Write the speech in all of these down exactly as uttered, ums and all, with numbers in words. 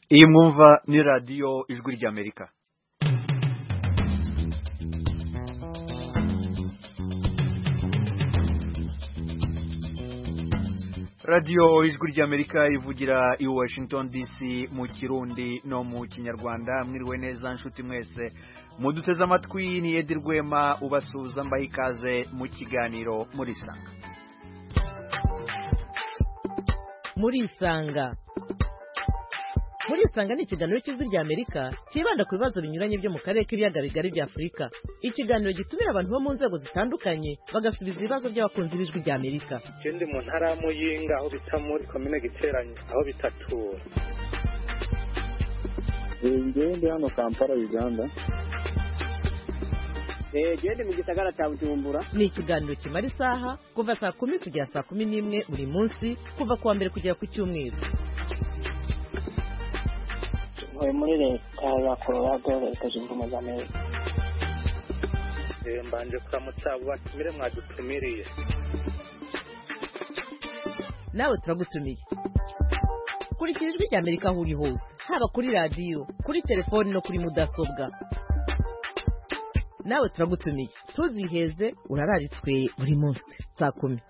iyi mwumva ni radiyo ijwi ry'Amerika. radiyo ijwi ry'Amerika ivugira i Washington D C mu Kirundi no mu Kinyarwanda. Mwiriwe neza nshuti mwese muduteze amatwi, ni Edi Rwema ubasuhuza mbaha ikaze mu kiganiro Murisanga. Murisanga Murisanga ni ikiganiro cy'ijwi ry'Amerika kibanda ku bibazo binyuranye byo mu karere k'ibiyaga bigari bya Afurika. Ikiganiro gitumira abantu bo mu nzego zitandukanye bagasubiza ibibazo by'abakunzi b'ijwi ry'Amerika. Ikindi mu ntara ya Muyinga aho bita muri komine Giteranye aho bitatura. Ngende hano Kampala Uganda. Eh gende mu gisagara cya Bujumbura. Ni ikiganiro kimara isaha kuva saa kumi kugera saa kumi n'imwe buri munsi kuva kuwa mbere kugera ku cyumweru. Muri leta ya Colorado leta zunze ubumwe za Amerika. Eh mbanje kuramutsa batumire mwadutumiriye. Nawe turagutumiye. Kurikira ijwi ry'Amerika aho uri hose, haba kuri radiyo, kuri telefoni no kuri mudasobwa. Nawe turagutumiye. Tuziheze urararitswe buri munsi saa kumi.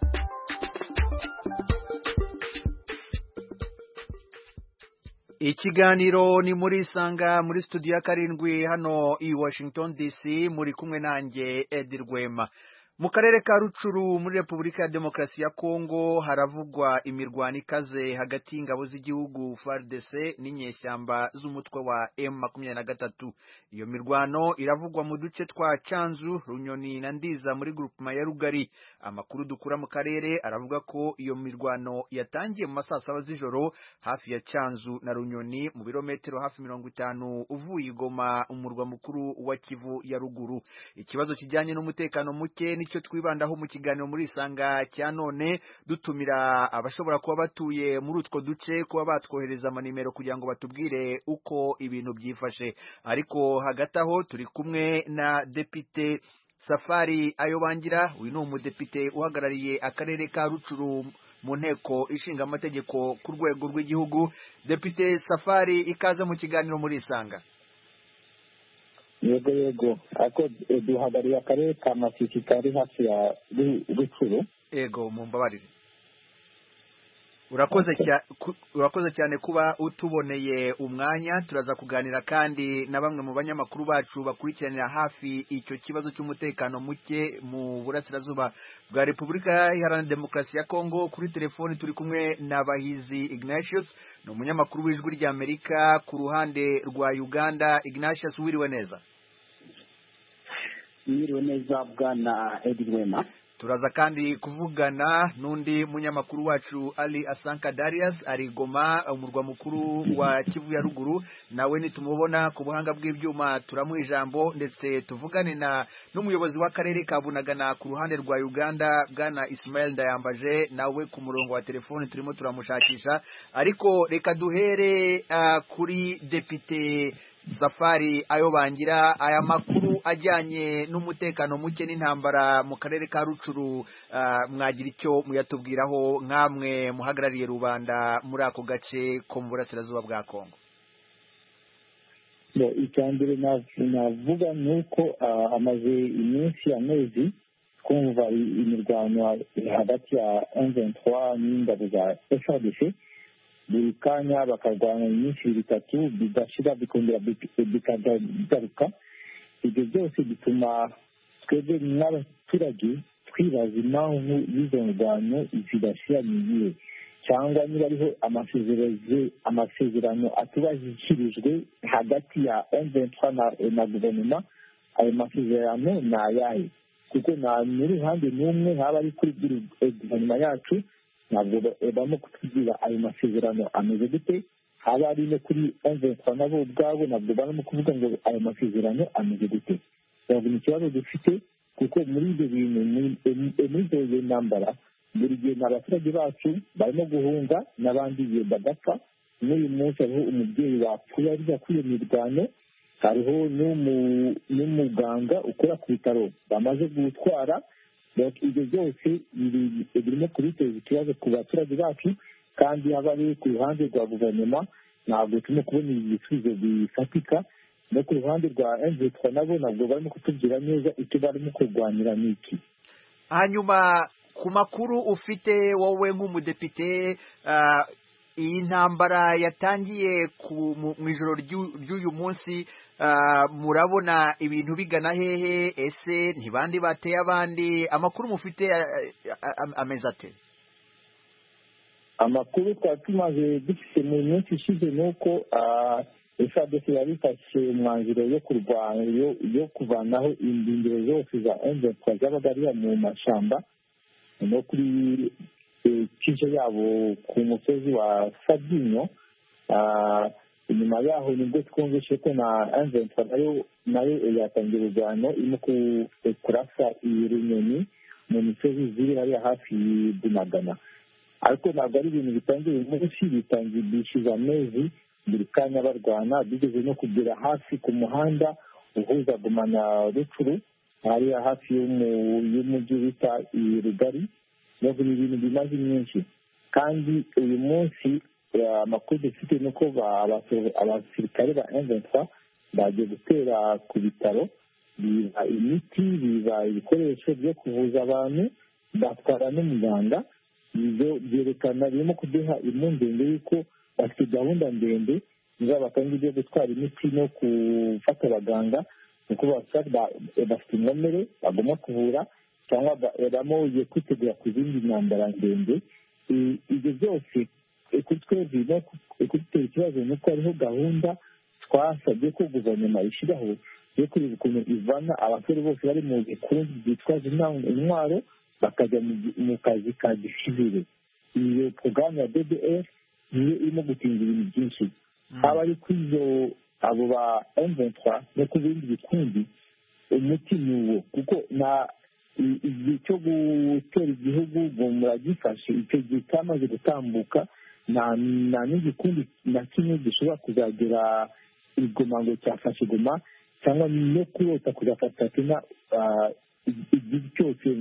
Ikiganiro ni Murisanga muri studio ya karindwi hano i Washington D C, muri kumwe nanjye Edi Rwema. Mu karere ka Rucuru muri Repubulika ya Demokarasi ya Kongo haravugwa imirwano ikaze hagati y'ingabo z'igihugu F A R D C n'inyeshyamba z'umutwe wa M makumyabiri na gatatu. Iyo mirwano iravugwa mu duce twa Canzu, Runyoni na Ndiza muri groupement ya Rugari. Amakuru dukura mu karere aravuga ko iyo mirwano yatangiye mu masaa saba z'ijoro hafi ya Canzu na Runyoni mu birometero hafi mirongo itanu uvuye i Goma, umurwa mukuru wa Kivu ya ruguru. Ikibazo kijyanye n'umutekano muke nicyo twibandaho mu kiganiro Murisanga cya none, dutumira abashobora kuba batuye muri utwo duce kuba batwohereza amanimero kugira ngo batubwire uko ibintu byifashe. Ariko hagati aho turi kumwe na Depite Safari Ayobangira. Uyu ni umudepite uhagarariye akarere ka Rucuru mu nteko ishinga amategeko ku rwego rw'igihugu. Depite Safari, ikaze mu kiganiro Murisanga. Yego yego ako duhagarariye akarere ka Masisi kari hafi ya Rucuru. Yego mumbabarire. Urakoze cyane urakoze cyane kuba utuboneye umwanya. Turaza kuganira kandi na bamwe mu banyamakuru bacu bakurikiranira hafi icyo kibazo cy'umutekano muke mu burasirazuba bwa Repubulika Iharanira Demokarasi ya Kongo. Kuri telefoni turi kumwe na Bahizi Ignatius, ni umunyamakuru w'ijwi ry'Amerika ku ruhande rwa Uganda. Ignatius, wiriwe neza? Wiriwe neza bwana Edi Rwema. Turaza kandi kuvugana n'undi munyamakuru wacu Ali Asanka Darius ari Goma, umurwa mukuru wa Kivu ya ruguru. Nawe nitumubona ku buhanga bw'ibyuma turamuha ijambo, ndetse tuvugane na n'umuyobozi w'akarere ka Bunagana ku ruhande rwa Uganda bwana Ismael Ndayambaje, nawe ku murongo wa telefoni turimo turamushakisha. Ariko reka duhere uh, kuri Depite Safari Ayobangira. Aya makuru ajyanye n'umutekano muke n'intambara mu karere ka Rucuru, uh, mwagira icyo muyatubwiraho nkamwe muhagarariye rubanda muri ako gace ko mu burasirazuba bwa Kongo? Bo icyambere navuga nuko uh, amaze iminsi amezi kumva imirwano hagati ya M vingt-trois n'ingabo za F A R D C. Buri kanya bakarwanya iminsi bitatu bidashira bikongera bikagaruka. Ibyo byose bituma twebwe n'abaturage twibaza impamvu y'izo ngwano zidashira n'igihe, cyangwa niba ariho amasezerano amasezerano atubashyikirijwe hagati ya M vingt-trois na, na guverinoma. Ayo masezerano ni ayahe? Kuko nta n'uruhande n'umwe haba ari kuri guverinoma yacu ntabwo barimo kutubwira ayo masezerano ameze gute. Haba ari no kuri M vingt-trois nabo ubwabo ntabwo barimo kuvuga ngo ayo masezerano ameze gute. Ntabwo ni ikibazo dufite, kuko muri ibyo bintu muri izo ntambara buri gihe n'abaturage bacu barimo guhunga n'abandi gihe bagapfa. N'uyu munsi hariho umubyeyi wapfuye arya kuri iyo mirwano, hariho n'umuganga ukora ku bitaro bamaze gutwara. Ibyo byose birimo kubiteza ikibazo ku baturage bacu, kandi haba ari ku ruhande rwa guverinoma ntabwo turimo kubona ibisubizo bifatika, no ku ruhande rwa M vingt trois nabo ntabwo barimo kutubwira neza icyo barimo kurwanira n'iki. Hanyuma ku makuru ufite wowe nk'umudepite, iyi ntambara yatangiye mu ijoro ry'uyu munsi, murabona ibintu bigana hehe? Ese ntibandi bateye abandi? Amakuru mufite ameze ate? Amakuru twari tumaze dufite mu minsi ishize ni uko F A R D C yabifashe umwanzuro yo kurwanya yo kuvanaho indindiro zose za M vingt trois zabaga ari mu mashyamba no kuri kije yabo ku musozi wa Sabyinyo. Inyuma yaho nibwo twumvise ko na M vingt trois nayo nayo yatangiye urugano irimo kurasa irunyoni mu misozi ziri hariya hafi y'Ibunagana, ariko ntabwo ari ibintu bitangiye uyu munsi, bitangiye bishize amezi buri kanya barwana, bigeze no kugera hafi ku muhanda uhuza Goma na Rutshuru hariya hafi y'umujyi bita Rugari. Ni ibintu bimaze iminsi, kandi uyu munsi amakuru dufite ni uko abasirikare ba M vingt trois bagiye gutera ku bitaro, biba imiti, biba ibikoresho byo kuvuza abantu, batwara n'umuganga. Ibyo byerekana, birimo kuduha impungenge y'uko bafite gahunda ndende zaba kandi ibyo gutwara imiti no gufata abaganga, nuko bafite inkomere bagomba kuvura cyangwa baramuye kwitegura ku zindi ntambara ndende. Ibyo byose kuri twebwe no kudutera ikibazo ni uko hariho gahunda twasabye ko guverinoma ishyiraho yo kureba ukuntu ivana abasore bose bari mu bikundi byitwaje intwaro bakajya mu kazi ka gisivile. Iyo porogaramu ya D D R niyo irimo gutinda ibintu byinshi, haba ari kuri izo abo ba M vingt trois no ku bindi bikundi. Umuti ni uwo, kuko na igihe cyo gutera igihugu ngo muragifashe, icyo gihe cyamaze gutambuka, nta n'igikundi na kimwe gishobora kuzagera Goma ngo cyafashe Goma, cyangwa no kurota kuzafata tena igihe cyose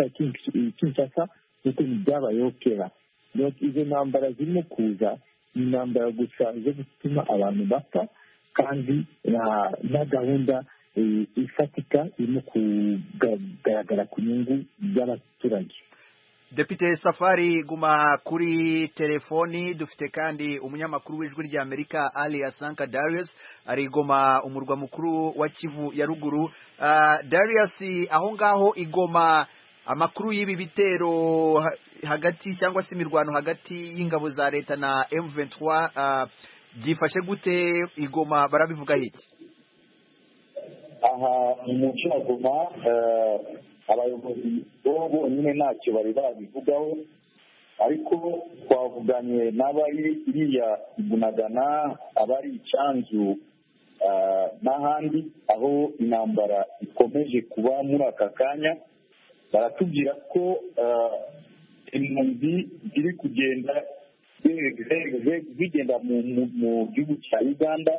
Kinshasa nk'uko byabayeho kera. Izo ntambara zirimo kuza ni intambara gusa zo gutuma abantu bapfa, kandi na gahunda ifatika irimo kugaragara ku nyungu z'abaturage. Depite Safari, guma kuri telefoni. Dufite kandi umunyamakuru w'ijwi rya Amerika Ali Asanka Darius ari Goma, umurwa mukuru wa Kivu ya ruguru. Uh, Darius, aho ngaho Igoma, amakuru y'ibi bitero hagati cyangwa se imirwano hagati y'ingabo za leta na M vingt trois uh, byifashe gute? Igoma barabivuga iki? Aha mu muco wa Goma abayobozi bo bonyine ntacyo bari babivugaho, ariko twavuganye n'abari iriya Bunagana, abari Icyanzu n'ahandi aho intambara ikomeje kuba muri aka kanya. Baratubwira ko impunzi ziri kugenda zigenda mu gihugu cya Uganda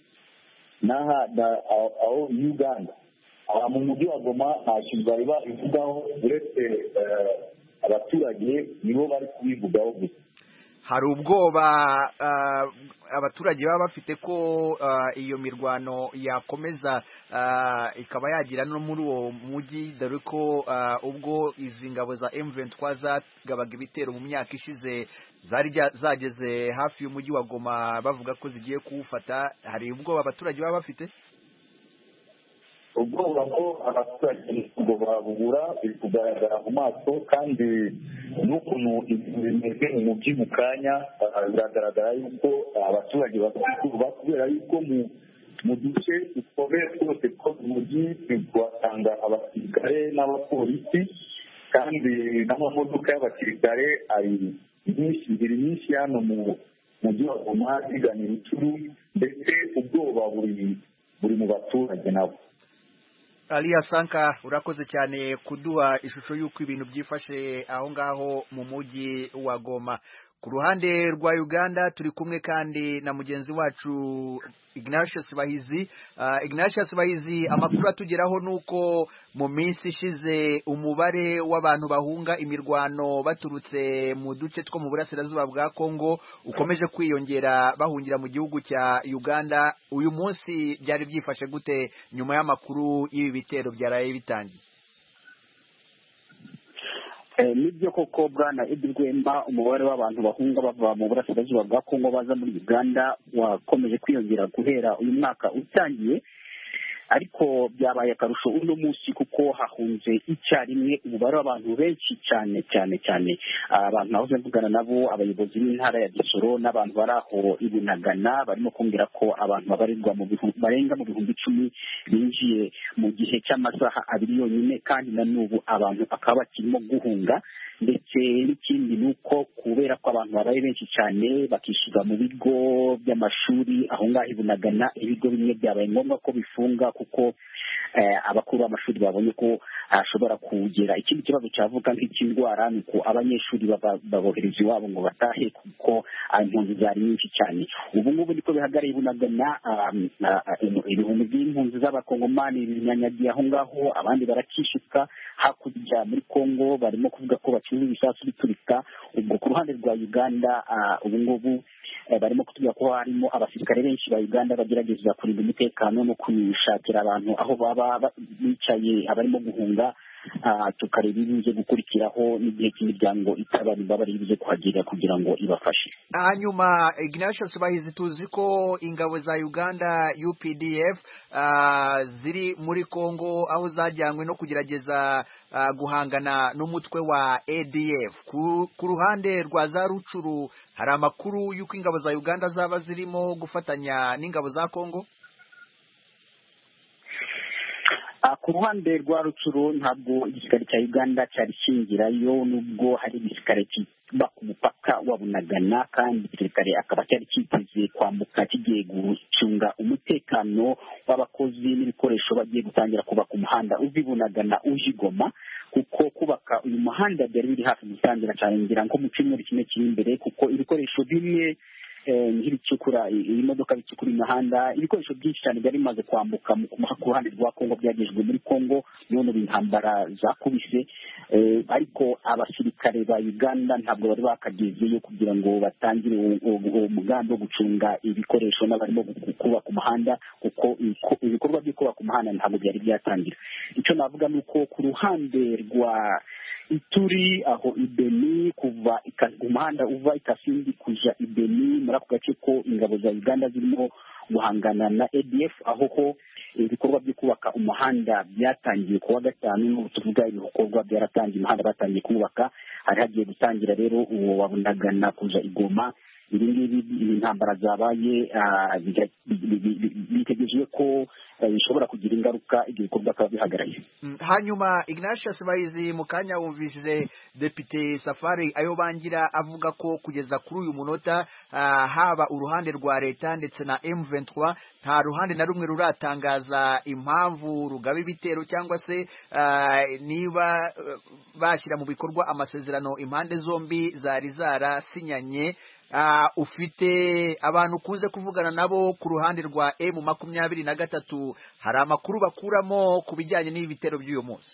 aho Uganda. Aha mu mujyi wa Goma nta kintu bari babivugaho, uretse abaturage nibo bari kubivugaho gusa. Hari ubwoba abaturage baba bafite ko iyo mirwano yakomeza ikaba yagira no muri uwo mujyi, dore ko ubwo izi ngabo za M vingt trois zagabaga ibitero mu myaka ishize zari zageze hafi y'umujyi wa Goma bavuga ko zigiye kuwufata. Hari ubwoba abaturage baba bafite? ubwoba ko abaturage ngo babubura biri kugaragara mu maso, kandi n'ukuntu ibintu bimeze mu mujyi mu kanya biragaragara yuko abaturage bafite ubwoba, kubera yuko mu duce dukomeye twose two mu mujyi tuhasanga abasirikare n'abapolisi, kandi n'amamodoka y'abasirikare ari nyinshi biri nyinshi hano mu mujyi wa Goma zigana Rutshuru, ndetse ubwoba buri buri mu baturage nabo. Ali Asanka, urakoze cyane kuduha ishusho y'uko ibintu byifashe aho ngaho mu mujyi wa Goma. ku ruhande rwa Uganda turi kumwe kandi na mugenzi wacu Ignatius Bahizi. uh, Ignatius Bahizi, amakuru atugeraho nuko mu minsi ishize umubare w'abantu bahunga imirwano baturutse mu duce two mu burasirazuba bwa Kongo ukomeje kwiyongera bahungira mu gihugu cya Uganda. Uyu munsi byari byifashe gute nyuma y'amakuru y'ibi bitero byaraye bitangiye? nibyo koko bwana Edi Rwema, umubare w'abantu bahunga bava mu burasirazuba bwa Kongo baza muri Uganda wakomeje kwiyongera guhera uyu mwaka utangiye, ariko byabaye akarusho uno munsi kuko hahunze icyarimwe umubare w'abantu benshi cyane cyane cyane. Abantu nahoze mvugana nabo, abayobozi b'intara ya Gisoro n'abantu bari aho i Bunagana barimo kumbwira ko abantu babarirwa mu bihumbi barenga mu bihumbi icumi binjiye mu gihe cy'amasaha abiri yonyine, kandi na n'ubu abantu bakaba bakirimo guhunga. Ndetse n'ikindi ni uko kubera ko abantu babaye benshi cyane bakishyurwa mu bigo by'amashuri aho ngaho i Bunagana, ibigo bimwe byabaye ngombwa ko bifunga kuko abakuru b'amashuri babonye ko hashobora kugera ikindi kibazo cyavuga nk'icy'indwara, ni uko abanyeshuri babohereza iwabo ngo batahe kuko impunzi zari nyinshi cyane. Ubu ngubu niko bihagarariye Bunagana, ibihumbi by'impunzi z'abakongomani binyanyagiye aho ngaho, abandi barakishuka hakurya muri Kongo, barimo kuvuga ko bacyuye ibisasu biturika. Ubwo ku ruhande rwa Uganda ubu ngubu barimo kutubwira ko harimo abasirikare benshi ba Uganda bagerageza kurinda umutekano no kwishakira abantu aho baba bicaye abarimo guhunga, tukareba ibibuze gukurikiraho n'igihe cy'imiryango itabara imbabare ibibuze kuhagera kugira ngo ibafashe. Hanyuma Ignatius Bahizi, tuzi ko ingabo za Uganda U P D F uh, ziri muri Kongo aho zajyanywe no kugerageza uh, guhangana n'umutwe wa A D F. Ku, ku ruhande rwa za Rucuru hari amakuru y'uko ingabo za Uganda zaba zirimo gufatanya n'ingabo za Kongo? Ku ruhande rwa Rucuru ntabwo igisirikare cya Uganda cyari kingirayo, nubwo hari igisirikare kiba ku mupaka wa Bunagana, kandi igisirikare akaba cyari kiteze kwambuka kigiye gucunga umutekano w'abakozi n'ibikoresho bagiye gutangira kubaka umuhanda uva i Bunagana uje i Goma, kuko kubaka uyu muhanda byari biri hafi gutangira cyane, ngira nko mu cyumweru kimwe kiri imbere, kuko ibikoresho bimwe nk'ibicukura imodoka bicukura imihanda, ibikoresho byinshi cyane byari bimaze kwambuka ku ruhande rwa Kongo byagejejwe muri Kongo none intambara zakubise. Ariko abasirikare ba Uganda ntabwo bari bakagezeyo kugira ngo batangire umugambi wo gucunga ibikoresho n'abarimo kubaka umuhanda, kuko ibikorwa byo kubaka umuhanda ntabwo byari byatangira. Icyo navuga ni uko ku ruhande rwa Ituri aho Ibeni, kuva umuhanda uva Ikasindi kuja Ibeni, muri ako gace ko ingabo za Uganda zirimo guhangana na A D F, aho ho ibikorwa byo kubaka umuhanda byatangiye kuwa gatanu, n'ubu tuvuga ibikorwa byaratangiye, umuhanda batangiye kubaka, hari hagiye gutangira rero uwo wa Bunagana kuja Igoma. Ibi ngibi intambara zabaye bitegereje ko bishobora kugira ingaruka ibyo bikorwa akaba bihagarariye. Hanyuma Ignatius Bahizi, mu kanya wumvise Depite Safari Ayobangira avuga ko kugeza kuri uyu munota uh, haba uruhande rwa leta ndetse na M vingt-trois nta ruhande na rumwe ruratangaza impamvu rugaba ibitero cyangwa se uh, niba uh, bashyira mu bikorwa amasezerano impande zombi zari zarasinyanye. Uh, ufite abantu kuze kuvugana nabo ku ruhande rwa M makumyabiri na gatatu, hari amakuru bakuramo ku bijyanye n'ibi bitero by'uyu munsi?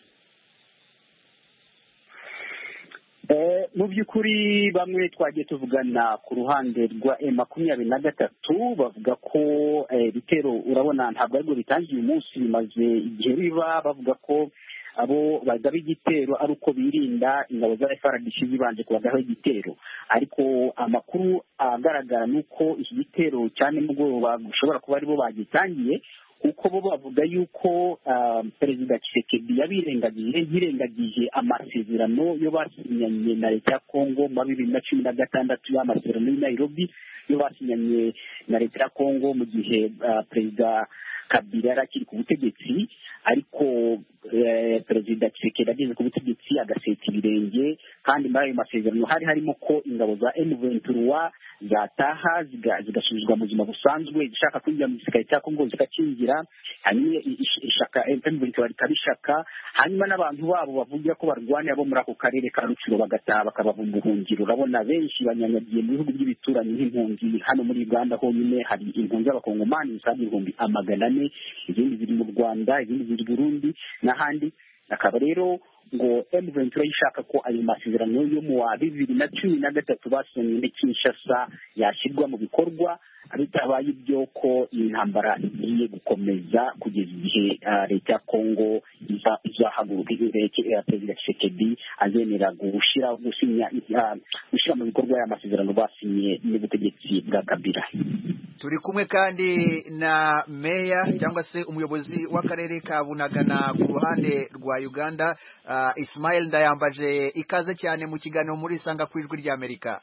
mu by'ukuri bamwe twagiye tuvugana ku ruhande rwa M makumyabiri na gatatu bavuga ko ibitero urabona ntabwo aribwo bitangiye uyu munsi, bimaze igihe biba, bavuga ko abo bagaba igitero ari uko birinda ingabo za F R D C zibanje kubagaho igitero. Ariko amakuru agaragara ni uko iki gitero cyane mugoroba gushobora kuba aribo bagitangiye, kuko bo bavuga yuko Perezida Tshisekedi yabirengagije yirengagije amasezerano yo basinyanye na leta ya Kongo mu bibiri na cumi na gatandatu, y'amasezerano y'i Nairobi yo basinyanye na leta ya Kongo mu gihe Perezida Kabila yari akiri ku butegetsi ariko perezida Tshisekedi ageze ku butegetsi agaseta ibirenge, kandi muri ayo masezerano hari harimo ko ingabo za M vingt-trois zataha zigasubizwa mu buzima busanzwe, zishaka kwinjira mu gisirikare cya Kongo zikakingira, hanyuma ishaka M vingt-trois rikabishaka, hanyuma n'abantu babo bavuga ko barwanira bo muri ako karere ka Rutsiro bagataha bakabava mu buhungiro. Urabona benshi banyanyagiye mu bihugu by'ibituranyi nk'impunzi. Hano muri Uganda honyine hari impunzi z'abakongomani zisaga ibihumbi amagana ane, izindi ziri mu Rwanda, izindi ziri Burundi n'ahandi. Akaba rero ngo M vingt-trois ishaka ko ayo masezerano yo mu wa bibiri na cumi na gatatu basomye muri Kinshasa yashyirwa mu bikorwa, bitabaye ibyo ko iyi ntambara igiye gukomeza kugeza igihe leta ya Kongo izahaguruka, perezida Tshisekedi azemera gushyira gusinya gushyira mu bikorwa aya masezerano basinye n'ubutegetsi bwa Kabila. Turi kumwe kandi na meya cyangwa se umuyobozi w'akarere ka Bunagana ku ruhande rwa Uganda, uh, Ismail Ndayambaje. Ikaze cyane mu kiganiro muri Sanga ku Ijwi ry'Amerika.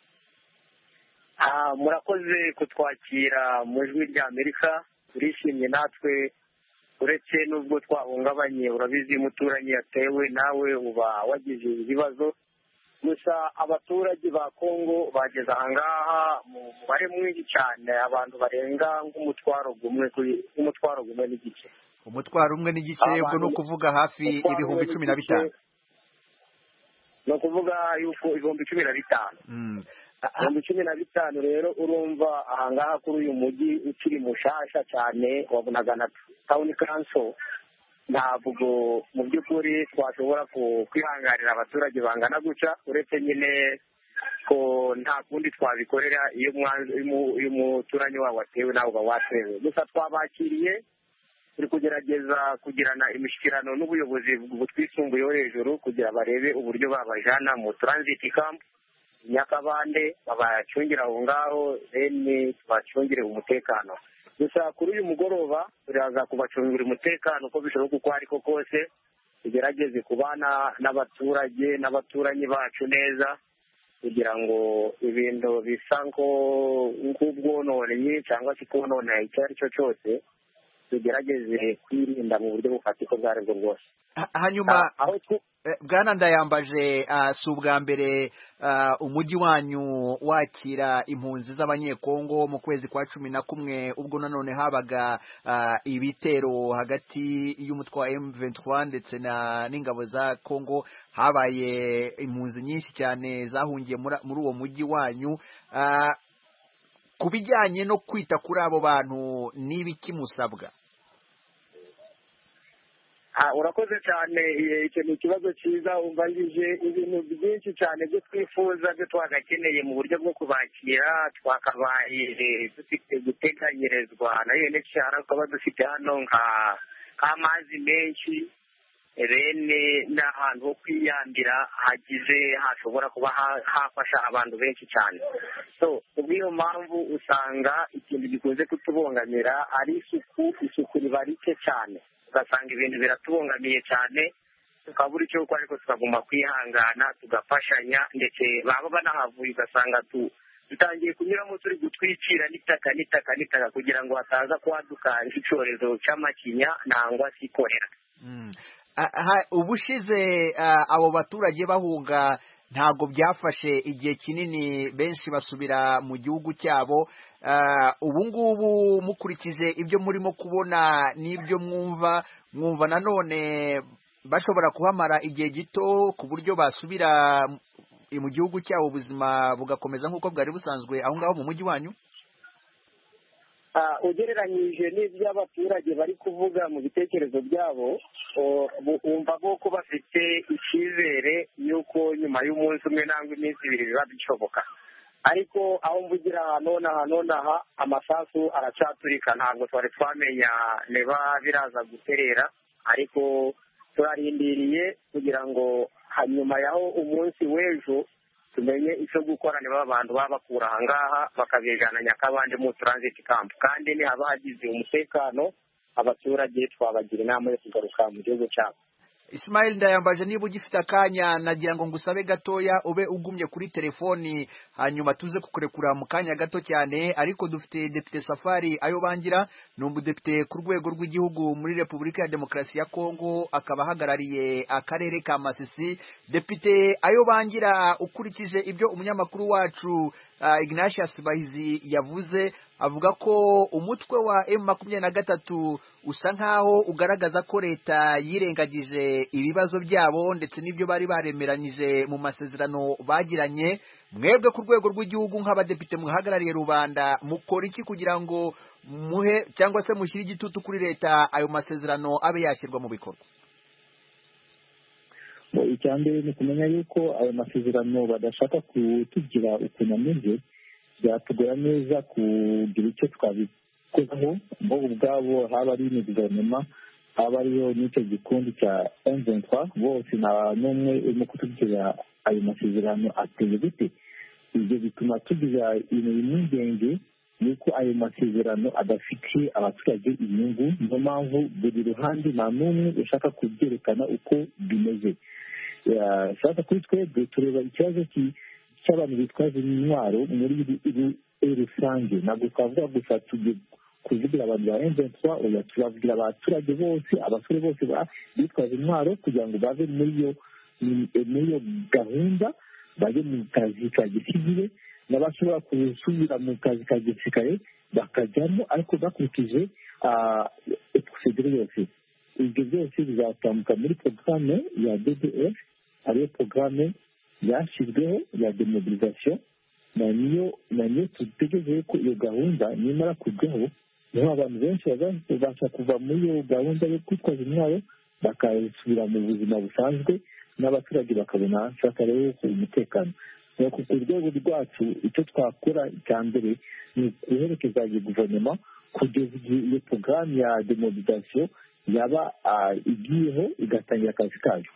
Ah, murakoze kutwakira mu Ijwi ry'Amerika, turishimye natwe, uretse n'ubwo twahungabanye, urabizi umuturanyi yatewe nawe uba wagize ibibazo. Gusa abaturage ba Kongo bageze ahangaha mu mubare mwinshi cyane, abantu barenga nk'umutwaro gumwe umutwaro gumwe n'igice umutwaro umwe n'igice ubwo no kuvuga hafi ibihumbi cumi na bitanu no kuvuga yuko ibihumbi cumi na bitanu ibihumbi cumi na bitanu rero urumva ahangaha kuri uyu mujyi ukiri mushasha cyane wa Bunagana Town Council. Ntabwo mu by'ukuri twashobora kwihanganira abaturage bangana guca, uretse nyine ko nta kundi twabikorera iyo umuturanyi wawe watewe nawe uba watewe. Gusa twabakiriye, turi kugerageza kugirana imishyikirano n'ubuyobozi butwisumbuyeho hejuru kugira barebe uburyo babajana mu transit camp Nyakabande, babacungira aho ngaho, then tubacungire umutekano. Gusa kuri uyu mugoroba turaza kubacungira umutekano uko bishoboka uko ariko kose, tugerageze kubana n'abaturage n'abaturanyi bacu neza kugira ngo ibintu bisa nk'ubwononye cyangwa se konona icyo ari cyo cyose tugerageze kwirinda mu buryo bufatika ubwo ari bwo bwose. Hanyuma Bwana Ndayambaje, si ubwa mbere umujyi wanyu wakira impunzi z'abanyekongo mu kwezi kwa cumi na kumwe, ubwo nanone habaga ibitero hagati y'umutwe wa M vingt-trois ndetse n'ingabo za Kongo, habaye impunzi nyinshi cyane zahungiye muri uwo mujyi wanyu. Ku bijyanye no kwita kuri abo bantu n'ibiki musabwa? Urakoze cyane, icyo ni ikibazo cyiza. Umvangije ibintu byinshi cyane byo twifuza byo twagakeneye mu buryo bwo kubakira, twakabaye dufite guteganyirizwa na U N H C R, tukaba dufite hano nk'amazi menshi, rene n'ahantu ho kwiyambira hagize hashobora kuba hafasha abantu benshi cyane. So kubw'iyo mpamvu usanga ikintu gikunze kutubongamira ari isuku. Isuku riba rike cyane, ugasanga ibintu biratubongamiye cyane, tukabura icyo gukora ariko tukaguma kwihangana tugafashanya, ndetse baba banahavuye ugasanga dutangiye kunyuramo turi gutwikira n'itaka n'itaka n'itaka kugira ngo hataza kwaduka icyorezo cy'amakinya nangwa se korera. Ubushize abo baturage bahunga ntabwo byafashe igihe kinini, benshi basubira mu gihugu cyabo. Ubu ngubu mukurikije ibyo murimo kubona n'ibyo mwumva, mwumva nanone bashobora kuhamara igihe gito ku buryo basubira mu gihugu cyabo, ubuzima bugakomeza nk'uko bwari busanzwe aho ngaho mu mujyi wanyu? Ugereranyije n'ibyo abaturage bari kuvuga mu bitekerezo byabo, wumva ko bafite icyizere y'uko nyuma y'umunsi umwe nangwa iminsi ibiri biba bishoboka. Ariko aho mvugira none aha none aha amasasu aracaturika, ntabwo twari twamenya niba biraza guterera, ariko turarindiriye kugira ngo hanyuma yaho umunsi w'ejo tumenye icyo gukora, niba abantu baba bakura aha ngaha bakabijana Nyakabande mu transit camp, kandi nihaba hagize umutekano abaturage twabagira inama yo kugaruka mu gihugu cyabo. Ismail Ndayambaje, niba ugifite akanya nagira ngo ngusabe gatoya ube ugumye kuri telefoni hanyuma tuze kukurekura mu kanya gato cyane, ariko dufite Depite Safari Ayobangira, ni umudepite ku rwego rw'igihugu muri Repubulika ya Demokarasi ya Kongo, akaba ahagarariye akarere ka Masisi. Depite Ayobangira, ukurikije ibyo umunyamakuru wacu uh, Ignatius Bahizi yavuze, avuga ko umutwe wa M makumyabiri na gatatu usa nkaho ugaragaza ko leta yirengagije ibibazo byabo ndetse n'ibyo bari baremeranyije mu masezerano bagiranye. Mwebwe ku rwego rw'igihugu nk'abadepite muhagarariye rubanda, mukora iki kugira ngo muhe cyangwa se mushyire igitutu kuri leta ayo masezerano abe yashyirwa mu bikorwa? Icya mbere ni kumenya yuko ayo masezerano badashaka kutugira ukuntu ameze, byatugora neza kugira icyo twabikozaho bo ubwabo, haba ari ni guverinoma, haba ariyo n'icyo gikundi cya M vingt-trois, bose nta n'umwe urimo kutubwira ayo masezerano ateye gute. Ibyo bituma tugira ibintu impungenge yuko ayo masezerano adafitiye abaturage inyungu, niyo mpamvu buri ruhande nta n'umwe ushaka kubyerekana uko bimeze. Sasa kuri twebwe tureba ikibazo cy'abantu bitwaza intwaro muri rusange, ntabwo twavuga gusa tugiye kuvugira abantu ba M vingt-trois, oya turavugira abaturage bose, abasore bose bitwaza intwaro kugira ngo bave muri iyo muri iyo gahunda, bajye mu kazi ka gisivile, n'abashobora gusubira mu kazi ka gisirikare bakajyamo, ariko bakurikije procedure yose. Ibyo byose bizatambuka muri porogaramu ya D D F, ariyo porogaramu yashyizweho ya demobilisation, na niyo na niyo dutegereje ko iyo gahunda nimara kujyaho, niho abantu benshi bazabasha kuva muri iyo gahunda yo kwitwaza intwaro bakasubira mu buzima busanzwe, n'abaturage bakabona nshaka rero umutekano. Ku rwego rwacu icyo twakora icya mbere ni guherekeza guverinoma kugeza igihe iyo porogaramu ya demobilisation yaba igiyeho igatangira akazi kayo.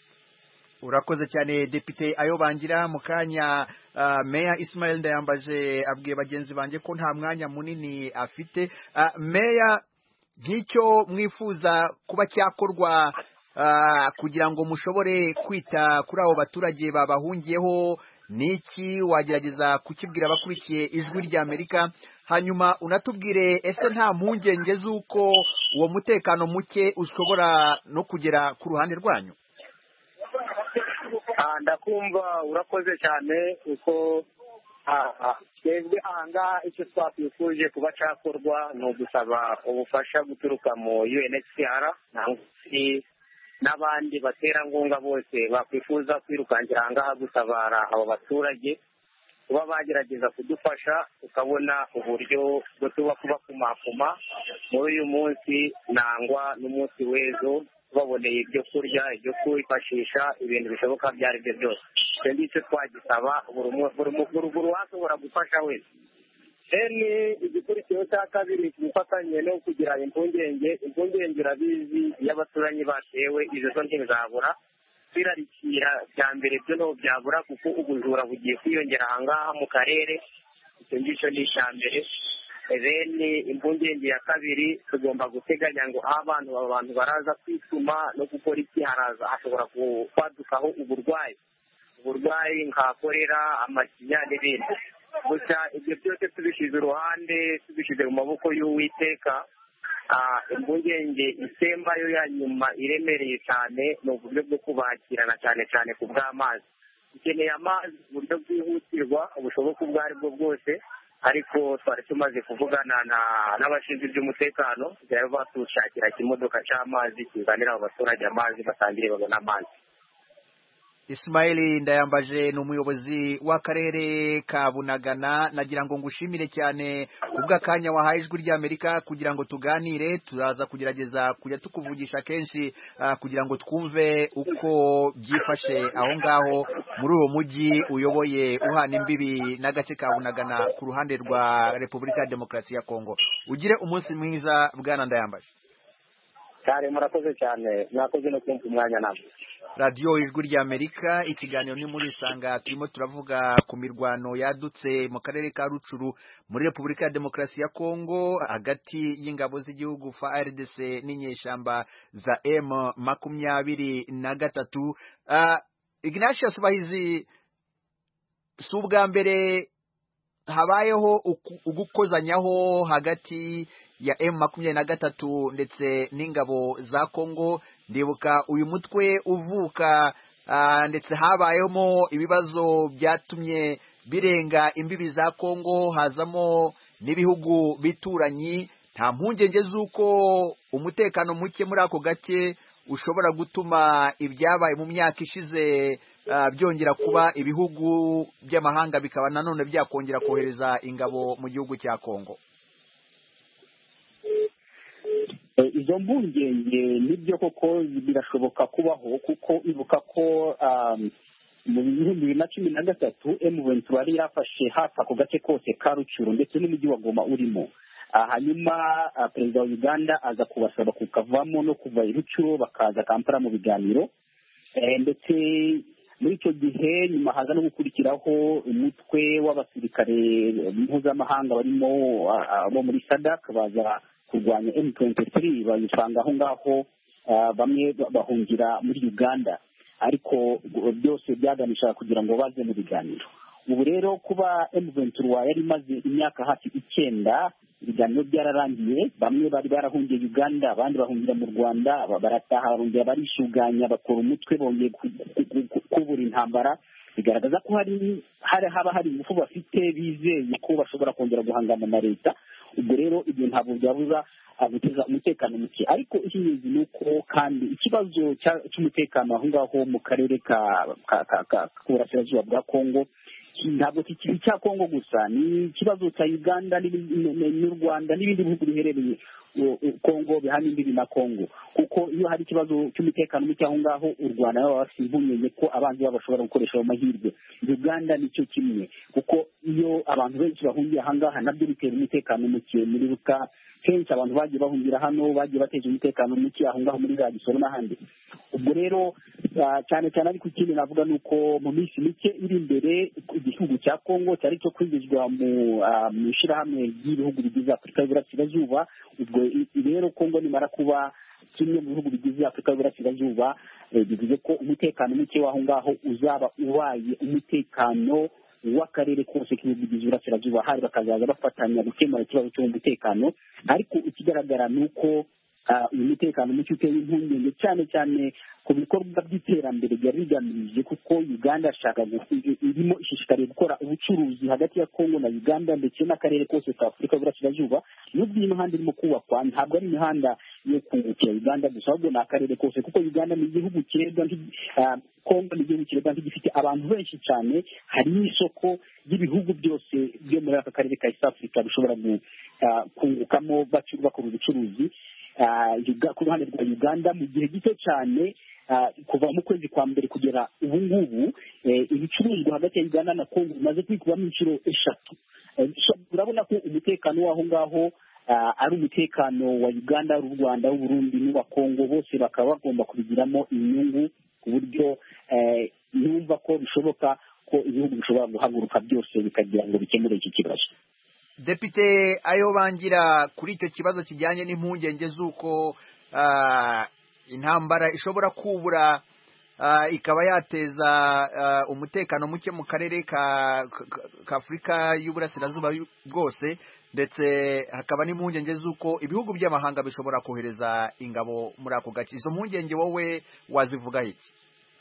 Urakoze cyane Depite Ayobangira. Mu kanya uh, Meya Ismail Ndayambaje abwiye bagenzi banjye ko nta mwanya munini afite. uh, Meya, nk'icyo mwifuza kuba cyakorwa uh, kugira ngo mushobore kwita kuri abo baturage babahungiyeho, niki wagerageza kukibwira abakurikiye ijwi rya Amerika? Hanyuma unatubwire, ese nta mpungenge z'uko uwo mutekano muke ushobora no kugera ku ruhande rwanyu? Ndakumva, urakoze cyane. Uko twebwe ahangaha icyo twakwifuje kuba cyakorwa ni ugusaba ubufasha guturuka mu U N H C R n'abandi baterankunga bose bakwifuza kwirukankira ahangaha gutabara abo baturage, kuba bagerageza kudufasha tukabona uburyo bwo tuba kubakumakuma muri uyu munsi nangwa n'umunsi w'ejo, baboneye ibyo kurya, ibyo kwifashisha, ibintu bishoboka ibyo ari byo byose. icyo ngicyo twagisaba buri washobora gufasha wese. Eni igikurikiyeho cya kabiri gufatanye no kugira impungenge impungenge urabizi iyo abaturanyi batewe izo zo ntibizabura, kwirarikira bya mbere byo no byabura kuko ubujura bugiye kwiyongera ahangaha mu karere. Icyo ngicyo ni icya mbere. Eni impungenge ya kabiri tugomba guteganya ngo aho abantu aba bantu baraza kwituma no gukora iki, haraza hashobora kwadukaho uburwayi uburwayi nka korera, amacinya n'ibindi. Gusa ibyo byose tubishyize uruhande, tubishyize mu maboko y'Uwiteka. Impungenge isemba yo ya nyuma iremereye cyane ni uburyo bwo kubakirana, cyane cyane ku bw'amazi. Dukeneye amazi mu buryo bwihutirwa ubushoboka ubwo ari bwo bwose, ariko twari tumaze kuvugana n'abashinzwe iby'umutekano kugira ngo batushakira ikimodoka cy'amazi kizanira abo baturage amazi batangire babona amazi. Ismail Ndayambaje ni umuyobozi w'akarere ka Bunagana. Nagira ngo ngushimire cyane kubw'akanya wahaye ijwi ry'Amerika kugira ngo tuganire. Turaza kugerageza kujya tukuvugisha kenshi uh, kugira ngo twumve uko byifashe aho ngaho muri uwo mujyi uyoboye uhana imbibi n'agace ka Bunagana ku ruhande rwa Repubulika ya Demokarasi ya Kongo. Ugire umunsi mwiza Bwana Ndayambaje. cyane murakoze cyane mwakoze no kumva umwanya namwe radiyo ijwi ry'Amerika ikiganiro ni muri Sanga turimo turavuga ku mirwano yadutse mu karere ka Rucuru muri Repubulika ya Demokarasi ya Kongo hagati y'ingabo z'igihugu F A R D C n'inyeshyamba za M makumyabiri na gatatu. uh, Ignatius Bahizi, si ubwa mbere habayeho ugukozanyaho hagati ya M makumyabiri na gatatu ndetse n'ingabo za Kongo. Ndibuka uyu mutwe uvuka uh, ndetse habayemo ibibazo byatumye birenga imbibi za Kongo hazamo n'ibihugu bituranyi. Nta mpungenge z'uko umutekano muke muri ako gace ushobora gutuma ibyabaye mu myaka ishize uh, byongera kuba ibihugu by'amahanga bikaba nanone byakongera kohereza ingabo mu gihugu cya Kongo. Izo mpungenge nibyo koko birashoboka kubaho kuko ibuka ko mu bihumbi bibiri na cumi na gatatu M ventura yari yafashe hafi ako gace kose ka Rucuru ndetse n'umujyi wa Goma urimo. Hanyuma perezida wa Uganda aza kubasaba kukavamo no kuva i Rucuru bakaza Kampala mu biganiro, ndetse muri icyo gihe nyuma haza no gukurikiraho umutwe w'abasirikare mpuzamahanga barimo abo muri SADC baza kurwanya M twenty-three bayisanga aho ngaho, bamwe bahungira muri Uganda, ariko byose byaganisha kugira ngo baze mu biganiro. Ubu rero kuba M ventura yari imaze imyaka hafi icyenda ibiganiro byararangiye, bamwe bari barahungiye Uganda abandi bahungira mu Rwanda, barataha barongera barishuganya bakora umutwe bongeye kubura intambara, bigaragaza ko hari haba hari ingufu bafite bizeye ko bashobora kongera guhangana na leta. Ubwo rero ibyo ntabwo byabuza guteza umutekano muke, ariko ikingenzi ni uko kandi ikibazo cy'umutekano aho ngaho mu karere k'uburasirazuba bwa Kongo ntabwo kikiri cya Kongo gusa, ni ikibazo cya Uganda n'u Rwanda n'ibindi bihugu biherereye Kongo bihana imbibi na Kongo, kuko iyo hari ikibazo cy'umutekano muke aho ngaho u Rwanda baba bafite impungenge ko abanzi babo bashobora gukoresha ayo mahirwe. Uganda nicyo kimwe, kuko iyo abantu benshi bahungiye aha ngaha nabyo bitera umutekano muke. Muri ruka kenshi abantu bagiye bahungira hano bagiye bateje umutekano muke aho ngaho muri za Gisoro n'ahandi. Ubwo rero cyane cyane ariko ikindi navuga ni uko mu minsi mike iri imbere igihugu cya Kongo cyari cyo kwinjizwa mu ishyirahamwe ry'ibihugu bigize Afurika y'Uburasirazuba. Ubwo rero Kongo nimara kuba kimwe mu bihugu bigize Afurika y'Uburasirazuba, bivuze ko umutekano muke w'aho ngaho uzaba ubaye umutekano w'akarere kose k'ibihugu bigize Uburasirazuba, hari bakazaza bafatanya gukemura ikibazo cy'umutekano. Ariko ikigaragara ni uko uyu mutekano muke uteye impungenge cyane cyane ku bikorwa by'iterambere byari bigamije, kuko Uganda ashaka irimo ishishikariye gukora ubucuruzi hagati ya Kongo na Uganda ndetse n'akarere kose ka Afurika y'Uburasirazuba. N'ubwo iyi mihanda irimo kubakwa ntabwo ari imihanda yo kungukira Uganda gusa, ahubwo ni akarere kose, kuko Uganda ni igihugu kirebwa Kongo ni igihugu kirebwa nk'igifite abantu benshi cyane. Hari n'isoko ry'ibihugu byose byo muri aka karere ka East Africa bishobora kungukamo bakora ubucuruzi. Ku ruhande rwa Uganda mu gihe gito cyane, kuva mu kwezi kwa mbere kugera ubu ngubu, ibicuruzwa hagati ya Uganda na Kongo bimaze kwikubamo inshuro eshatu. Urabona ko umutekano w'aho ngaho ari umutekano wa Uganda, u Rwanda, u Burundi n'uwa Kongo, bose bakaba bagomba kubigiramo inyungu, ku buryo numva ko bishoboka ko ibihugu bishobora guhaguruka byose bikagira ngo bikemure iki kibazo. Depite Ayobangira, kuri icyo kibazo kijyanye n'impungenge z'uko intambara ishobora kubura ikaba yateza umutekano muke mu karere ka Afurika y'Uburasirazuba bwose, ndetse hakaba n'impungenge z'uko ibihugu by'amahanga bishobora kohereza ingabo muri ako gace, izo mpungenge wowe wazivuga iki?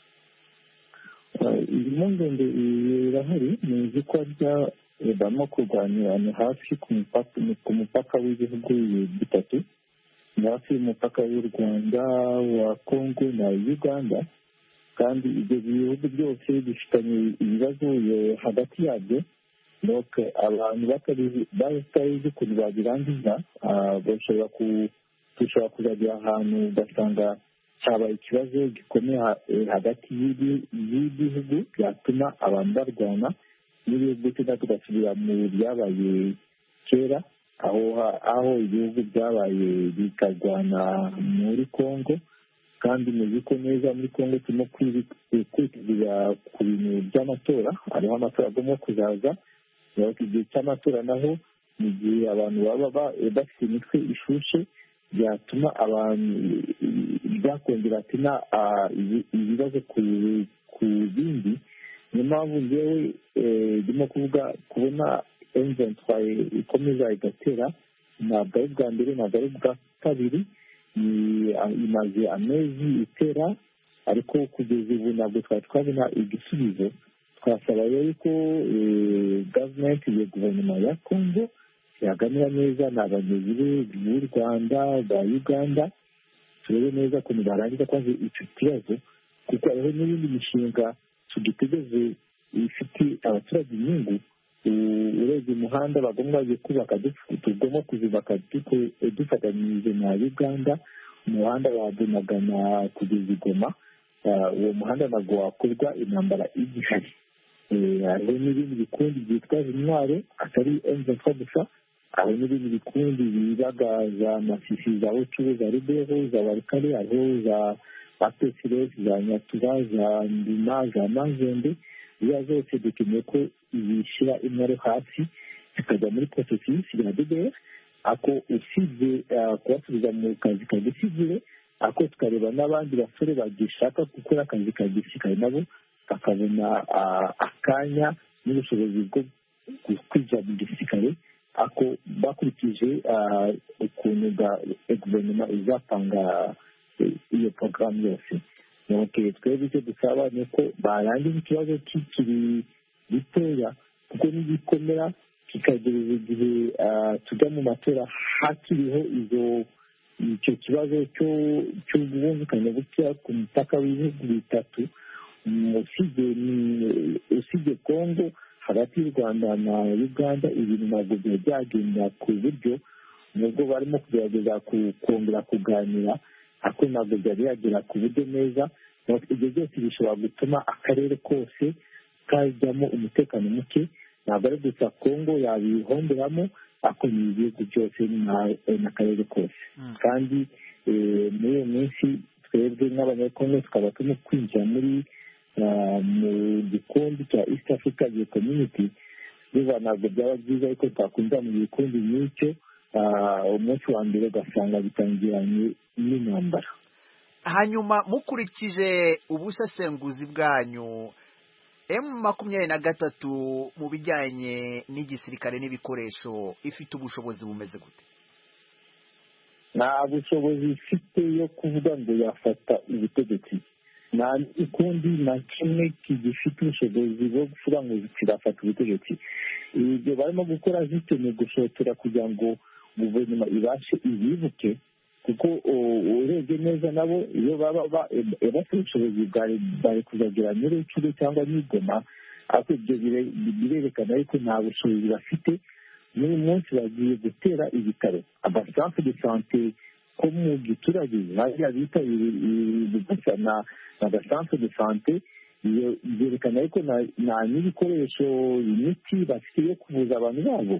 Iyi mpungenge irahari, ni uzi ko arya barimo kurwanira ni hafi ku mupaka w'ibihugu bitatu, ni hafi y'umupaka w'u Rwanda, wa Kongo na Uganda, kandi ibyo bihugu byose bifitanye ibibazo hagati yabyo. Donc abantu batabizi ukuntu babirangiza, dushobora kuzagera ahantu ugasanga habaye ikibazo gikomeye hagati y'ibihugu byatuma abantu barwana n'ibihugu tuza tugasubira mu byabaye kera, aho aho ibihugu byabaye bikarwana muri Congo kandi muzi ko neza muri Congo turimo kwitegura ku bintu by'amatora hariho amatora agomba kuzaza igihe cy'amatora naho mu gihe abantu baba bafite imitwe ishushe byatuma abantu byakongera atina ibibazo ku bindi niyo mpamvu ngewe ndimo kuvuga kubona emu ventitwa ikomeza igatera ntabwo ari ubwa mbere ntabwo ari ubwa kabiri imaze amezi itera ariko kugeza ubu ntabwo twari twabona igisubizo twasaba rero ko gavumenti ya guverinoma ya Congo yaganira neza n'abayobozi b'u Rwanda ba Uganda turebe neza ukuntu barangiza kwanza icyo kibazo kuko hariho n'ibindi mishinga tugitegereje ifite abaturage inyungu urebye umuhanda bagomba kubaka tugomba kuzubaka dufatanyije na Uganda umuhanda wa Bunagana kugeza i Goma uwo muhanda ntabwo wakorwa intambara igihari hariho n'ibindi bikundi byitwaje intwaro atari emu ventitwa gusa hariho n'ibindi bikundi bibaga za Masisi za Ocu za Rubero za Barikare hariho za Apesiresi za Nyatura za Ndima za Mazembe izo zose dukeneye ko zishyira intwaro hasi zikajya muri porosesisi ya D D R ako usibye kubasubiza mu kazi ka gisivile ako tukareba n'abandi basore bagishaka gukora akazi ka gisirikare nabo bakabona akanya n'ubushobozi bwo kwinjira mu gisirikare ako bakurikije ukuntu guverinoma izapanga iyo porogaramu yose twebwe icyo dusaba ni uko barangiza ikibazo kikiri gitoya kuko n'igikomera kikagereza igihe tujya mu matora hakiriho izo icyo kibazo cy'ubwumvikane bukeya ku mupaka w'ibihugu bitatu usibye Congo hagati y'u Rwanda na Uganda ibintu ntabwo byari byagenda ku buryo nubwo barimo kugerageza kongera kuganira ariko ntabwo byari byagera ku buryo neza ibyo byose bishobora gutuma akarere kose kajyamo umutekano muke ntabwo ari gusa Congo yabihomberamo ariko ni ibihugu byose n'akarere kose kandi muri iyo minsi twebwe nk'abanyakongo tukaba turimo kwinjira muri mu gikundi cya East Africa Community biba ntabwo byaba byiza ariko twakwinjira mu gikundi nk'icyo umunsi wa mbere ugasanga bitangiranye n'intambara hanyuma mukurikije ubusesenguzi bwanyu emu makumyabiri na gatatu mu bijyanye n'igisirikare n'ibikoresho ifite ubushobozi bumeze gute nta bushobozi ifite yo kuvuga ngo yafata ubutegetsi nta ikundi na kimwe kigifite ubushobozi bwo kuvuga ngo kirafata ubutegetsi ibyo barimo gukora zikeneye gushotora kugira ngo guverinoma ibashe ibibuke kuko urebye neza nabo iyo baba bafite ubushobozi bari kuzagira nyir'icuru cyangwa n'igoma ariko ibyo birerekana yuko nta bushobozi bafite n'uyu munsi bagiye gutera ibitaro amasantere de sante ko mu giturage bariya bita bigasa na agasantere de sante byerekana yuko nta n'ibikoresho imiti bafite yo kuvuza abantu babo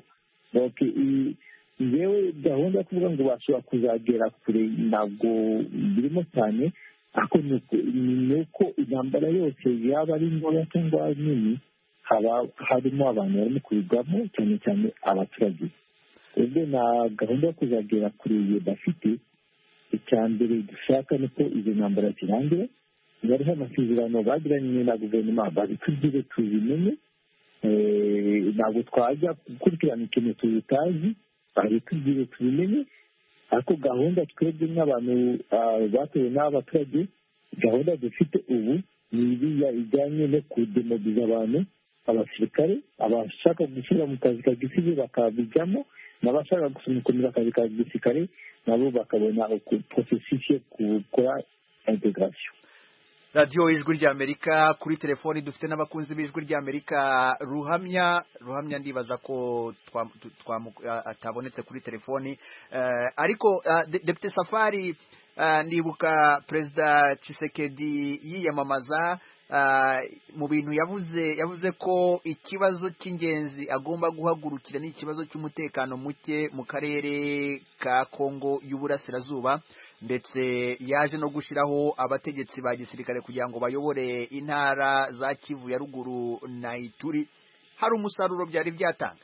yewe gahunda yo kuvuga ngo bashobora kuzagera kure ntabwo birimo cyane ariko ni uko intambara yose yaba ari ntoya cyangwa nini haba harimo abantu barimo kubigwamo cyane cyane abaturage ubwo nta gahunda yo kuzagera kure bafite icya mbere dushaka ni ko izo ntambara zirangira bariho amasezerano bagiranye na guverinoma babitubwire tubimenye ntabwo twajya gukurikirana ikintu tubitazi babitubwire tubimenye ariko gahunda twebwe nk'abantu batowe n'abaturage gahunda dufite ubu ni iriya ijyanye no kudemobiza abantu abasirikare abashaka gushyira mu kazi ka gisivili bakabijyamo n'abashaka gukomeza akazi ka gisirikare nabo bakabona porosesisi yo gukora integration. radiyo ijwi ry'amerika kuri telefoni dufite n'abakunzi b'ijwi ry'amerika ruhamya ruhamya ndibaza ko atabonetse kuri telefoni ariko depite Safari ndibuka perezida Tshisekedi yiyamamaza mu bintu yavuze yavuze ko ikibazo cy'ingenzi agomba guhagurukira ni ikibazo cy'umutekano muke mu karere ka Kongo y'Uburasirazuba, ndetse yaje no gushyiraho abategetsi ba gisirikare kugira ngo bayobore intara za Kivu ya ruguru na Ituri. Hari umusaruro byari byatanga?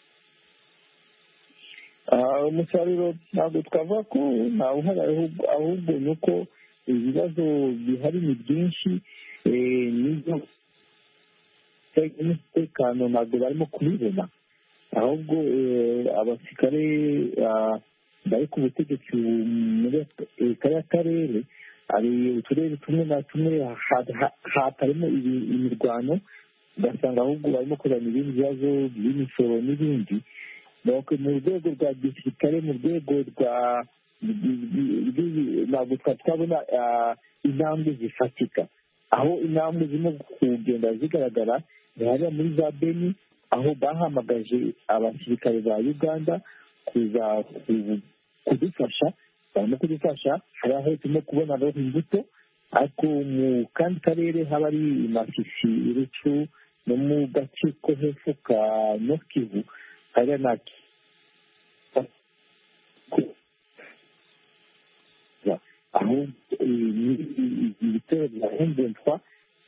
umusaruro ntabwo twavuga ko ntawe uhari, ahubwo ni uko ibibazo bihari ni byinshi, n'ibyo umutekano ntabwo barimo kubibona, ahubwo abasirikare bari ku butegetsi muri kariya karere, hari uturere tumwe na tumwe hatarimo imirwano, ugasanga ahubwo barimo kuzana ibindi bibazo by'imisoro n'ibindi. mu rwego rwa gisirikare, mu rwego rwa ntabwo twabona intambwe zifatika, aho intambwe zirimo kugenda zigaragara ni hariya muri za Beni, aho bahamagaje abasirikare ba Uganda kuza kudufasha, barimo kudufasha. hari aho turimo kubona roho imbuto, ariko mu kandi karere haba ari Masisi, Rucu no mu gace ko hepfo ka North Kivu hariya na aho ibitero bya M vingt-trois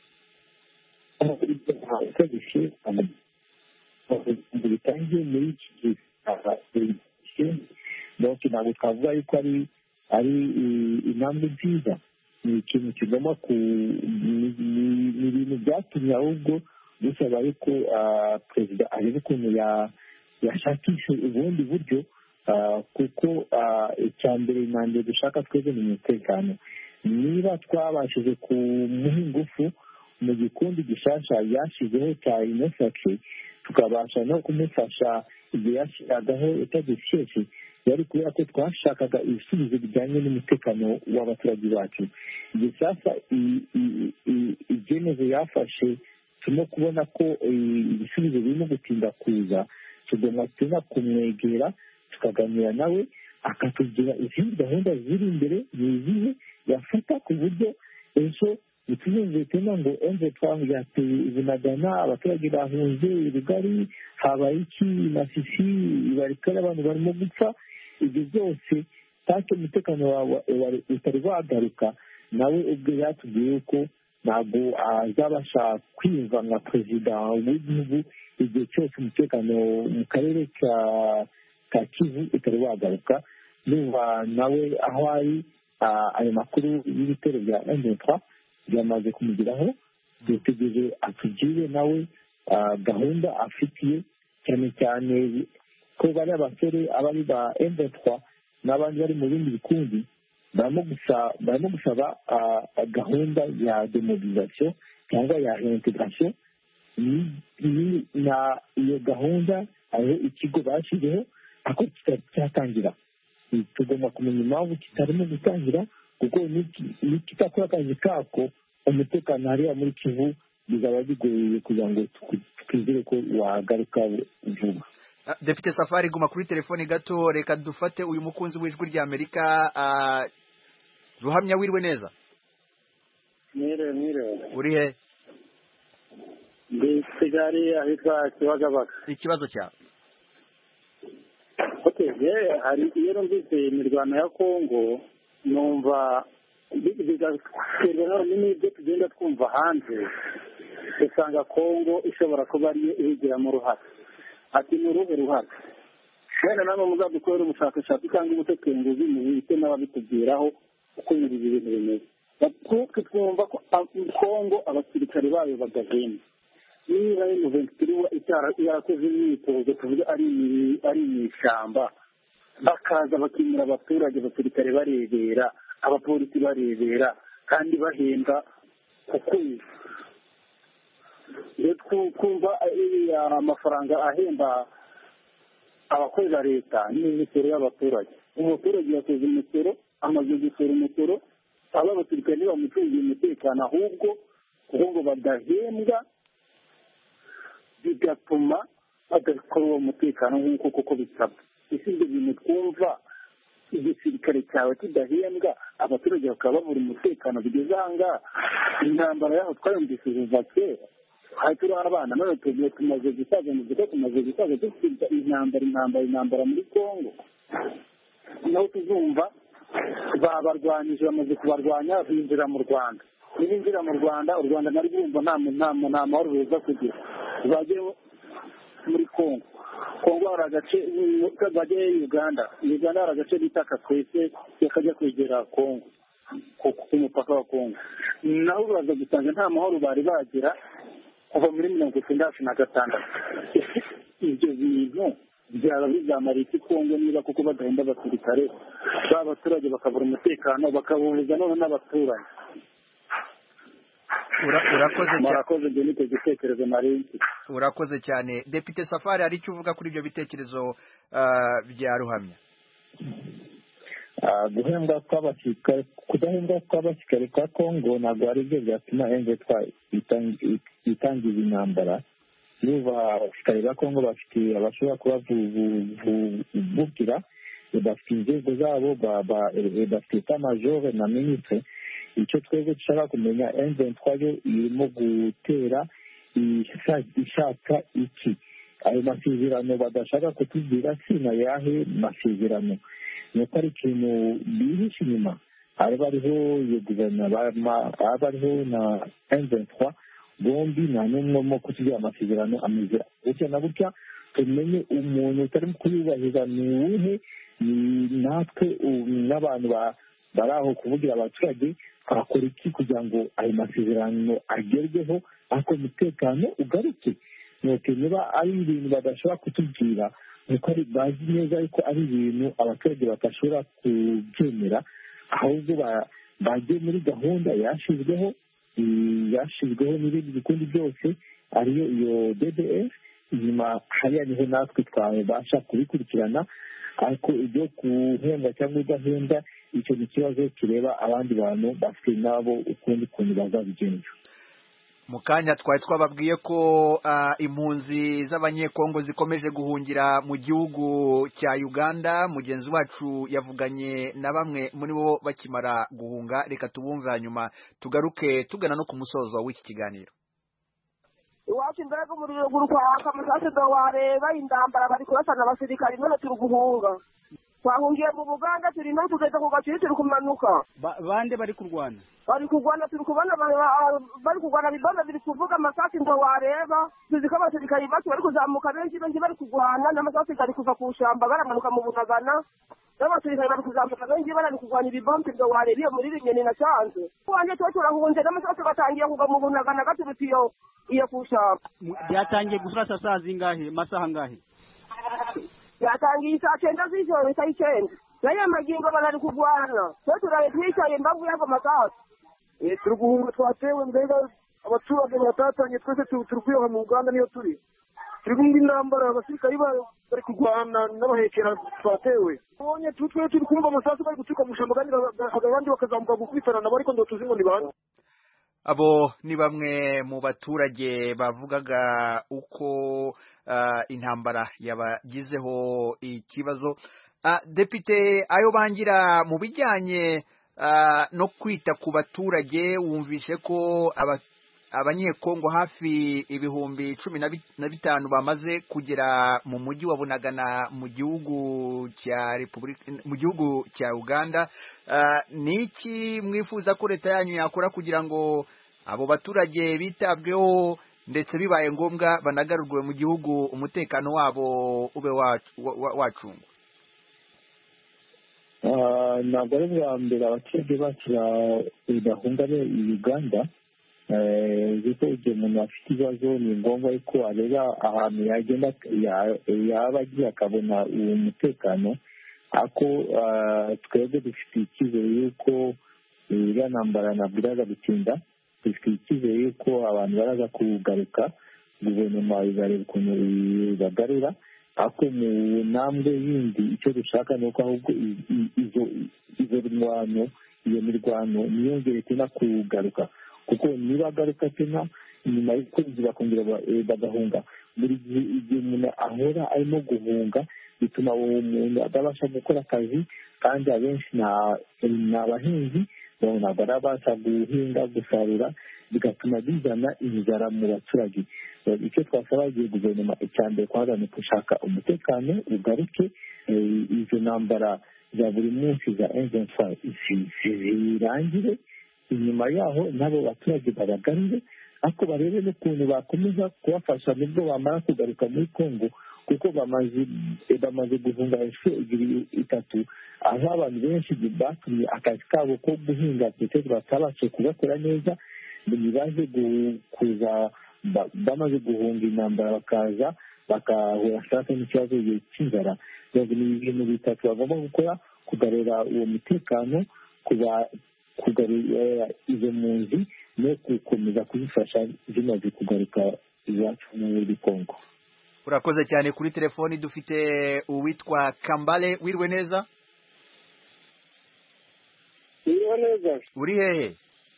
bitangiye muri iki gihe, donc ntabwo twavuga yuko ari ari intambwe nziza, ni ikintu kigomba ku ni ibintu byatumye ahubwo dusaba yuko perezida arebe ukuntu yashakisha ubundi buryo, kuko icya mbere na mbere dushaka twebwe ni umutekano. Niba twabashije kumuha ingufu mu gikundi gishasha yashyizeho cya inosake, tukabasha no kumufasha igihe yashyiragaho etagishyeshye, yari kubera ko twashakaga ibisubizo bijyanye n'umutekano w'abaturage bacu. igihe sasa ibyemezo yafashe turimo kubona ko ibisubizo birimo gutinda kuza, tugomba tuna kumwegera tukaganira nawe, akatubwira izindi gahunda ziri imbere yuzuye yafata, ku buryo ejo ntituzongere tena ngo M vingt-trois yateye Bunagana, abaturage bahunze Rugari, habaye iki Masisi, Barikare, abantu barimo gupfa. ibyo byose ntacyo umutekano wawe utari wagaruka, nawe ubwe yatubwiye ko ntabwo azabasha kwiyumva nka perezida w'igihugu igihe cyose umutekano mu karere ka ka Kivu utari wagaruka. Numva nawe aho ari, ayo makuru y'ibitero bya M vingt-trois byamaze kumugeraho, dutegereje atugire nawe gahunda afitiye, cyane cyane ko bari abasore abari ba M vingt-trois n'abandi bari mu bindi bikundi barimo gusaba gahunda ya demobilisation cyangwa ya integration. na iyo gahunda aho ikigo bashyizeho ako cyatangira, tugomba kumenya impamvu kitarimo gutangira, kuko nikitakora akazi kako umutekano hariya muri Kivu bizaba bigoye kugira ngo twizere ko wagaruka vuba. Depite Safari, guma kuri telefoni gato, reka dufate uyu mukunzi w'ijwi rya Amerika. Ruhamya, wirwe neza? Mwire mwire. Uri he? Ndi Kigali, ahitwa Kibagabaga. Ikibazo cyawe? Okay, ye hari iyo numvise imirwano ya Kongo, numva bigaterwa n'ibyo tugenda twumva hanze, usanga Kongo ishobora kuba ariyo ibigiramo uruhare. Ati ni uruhe ruhare? Wenda namwe muzadukorera ubushakashatsi cyangwa ubutekenguzi mu bite n'ababitubwiraho uko ibi bintu bimeze. Batwe twumva ko Kongo abasirikare bayo bagahembwa. Niba M vingt-trois yarakoze imyitozo tuvuge ari ari mu ishyamba, bakaza bakimura abaturage, abasirikare barebera, abapolisi barebera, kandi bahembwa ku kwezi. Iyo twumva amafaranga ahemba abakozi ba leta n'imisoro y'abaturage, umuturage yakoze imisoro, amaze gusora umusoro, aba abasirikare ntibamucungiye umutekano, ahubwo kuko ngo badahembwa bigatuma badakora uwo mutekano nk'uko koko bisabwa. Ese ibyo bintu twumva igisirikare cyawe kidahembwa abaturage bakaba babura umutekano bigeze aha ngaha intambara yaho twayumvise kuva kera hari turi abana none tugiye tumaze gusaza mu gihe tumaze gusaza dufite intambara intambara intambara muri Kongo naho tuzumva babarwanyije bamaze kubarwanya binjira mu Rwanda n'ibinjira mu Rwanda u Rwanda nari bumva nta nta nta mahoro ruza kugira bagiye muri Kongo Kongo hari agace bagiye Uganda Uganda hari agace bita Kakwese yakajya kwegera Kongo ku mupaka wa Kongo naho baza gusanga nta mahoro bari bagira kuva muri mirongo icyenda na gatandatu ibyo bintu byaba bizamara iki Kongo niba kuko badahenda abasirikare b'abaturage bakabura umutekano bakabuza none n'abaturanyi urakoze cyane murakoze ibyo ni igitekerezo narinzi urakoze cyane Depite Safari hari icyo uvuga kuri ibyo bitekerezo bya Ruhamya guhembwa kw'abasirikare kudahembwa kw'abasirikare kwa Kongo ntabwo ari byo byatuma M vingt trois itangiza intambara niba abasirikare ba Kongo bafite abashobora kubavubukira bafite inzego zabo bafite eta major na ministre icyo twebwe dushaka kumenya M vingt trois yo irimo gutera ishaka iki ayo masezerano badashaka kutubwira sina yahe masezerano nuko ari ikintu bihishe inyuma haba hariho iyo guverinoma haba hariho na M vingt trois bombi nta n'umwe mo kutubwira amasezerano ameze gutya na gutya tumenye umuntu utari kuyubahiriza ni uwuhe natwe n'abantu bari aho kuvugira abaturage twakora iki kugira ngo ayo masezerano agerweho ariko umutekano ugaruke nuko niba ari ibintu badashobora kutubwira nuko bazi neza yuko ari ibintu abaturage badashobora kubyemera ahubwo bagiye muri gahunda yashyizweho yashyizweho n'ibindi bikundi byose ariyo iyo D D F inyuma hariya niho natwe twabasha kubikurikirana ariko ibyo guhembwa cyangwa udahembwa icyo ni ikibazo kireba abandi bantu bafite nabo ukundi kuntu bazabigenza mu kanya twari twababwiye ko impunzi z'abanyekongo zikomeje guhungira mu gihugu cya Uganda mugenzi wacu yavuganye na bamwe muri bo bakimara guhunga reka tubumve hanyuma tugaruke tugana no ku musozo w'iki kiganiro iwacu mbega umuriro guri kwaka amasase do wareba indambara bari kurasana abasirikari none turi guhunga twahungiye mu Buganda turi no tugeze ku gaciro turi kumanuka bande bari kurwana bari kurwana turi kubona bari kurwana bibanda biri kuvuga amasase ndo wareba tuzi ko abasirikari bacu bari kuzamuka benshi benshi bari kurwana n'amasase gari kuva ku shamba baramanuka mu Bunagana n'abasirikari bari kuzamuka benshi bari kurwanya ibibombe ndo wareba iyo muri Binyoni na Cyanze wanje cyo turahunze n'amasase batangiye kuva mu Bunagana gaturutiyo iyo kushamba byatangiye gufata saa zingahe masaha ngahe yatangiye saa cyenda z'ijoro saa icyenda nayo magingo barari kurwana twe turaye twicaye imbavu y'ago masase turi guhunga twatewe mbega abaturage batatanye twese turi kwiyoha mu Uganda niyo turi turi kumva intambara abasirikari bari kurwana n'abahekera twatewe ubonye twe turi kumva amasasu bari gutuka mu shamba kandi abandi bakazamuka gukubitana nabo ariko ndo tuzi ngo ni bande abo ni bamwe mu baturage bavugaga uko intambara yabagizeho ikibazo Depite ayo bangira mu bijyanye no kwita ku baturage wumvishe ko abanyekongo hafi ibihumbi cumi na bitanu bamaze kugera mu mujyi wa Bunagana mu gihugu cya Repubulika mu gihugu cya Uganda ni iki mwifuza ko leta yanyu yakora kugira ngo abo baturage bitabweho ndetse bibaye ngombwa banagarurwe mu gihugu umutekano wabo ube wacungwa ntabwo ari bwa mbere abaturage bacu bahunga i Uganda kuko igihe umuntu afite ibibazo ni ngombwa ko areba ahantu yagenda yaba agiye akabona uwo mutekano ariko twebwe dufite icyizere y'uko iriya ntambara ntabwo iraza gutinda dufite icyizere y'uko abantu baraza kugaruka guverinoma izareba ukuntu bagarura ariko mu ntambwe yindi icyo dushaka ni uko ahubwo izo mirwano iyo mirwano niyongere tena kugaruka kuko niba agaruka tena nyuma y'ukwezi bakongera bagahunga buri gihe igihe umuntu ahora arimo guhunga bituma uwo muntu atabasha gukora akazi, kandi abenshi ni abahinzi ntabwo arabasha guhinga gusarura, bigatuma bizana inzara mu baturage. Icyo twasaba igihe guverinoma icya mbere kwanza ni gushaka umutekano ugaruke, izo ntambara za buri munsi za M vingt-trois zirangire, inyuma yaho n'abo baturage babagarure, ariko barebe n'ukuntu bakomeza kubafasha nubwo bamara kugaruka muri Congo, kuko bamaze bamaze guhunga inshuro ebyiri itatu, aho abantu benshi batumye akazi kabo ko guhinga ndetse batabashe kugakora neza, baje kuza bamaze guhunga intambara bakaza bakahura sasa n'ikibazo cy'inzara. Ni ibintu bitatu bagomba gukora: kugarura uwo mutekano, kugarura izo mpunzi no gukomeza kuzifasha zimaze kugaruka iwacu muri Congo. Urakoze cyane. Kuri telefoni dufite uwitwa Kambale. Wirwe neza? Wirwe neza. Uri hehe?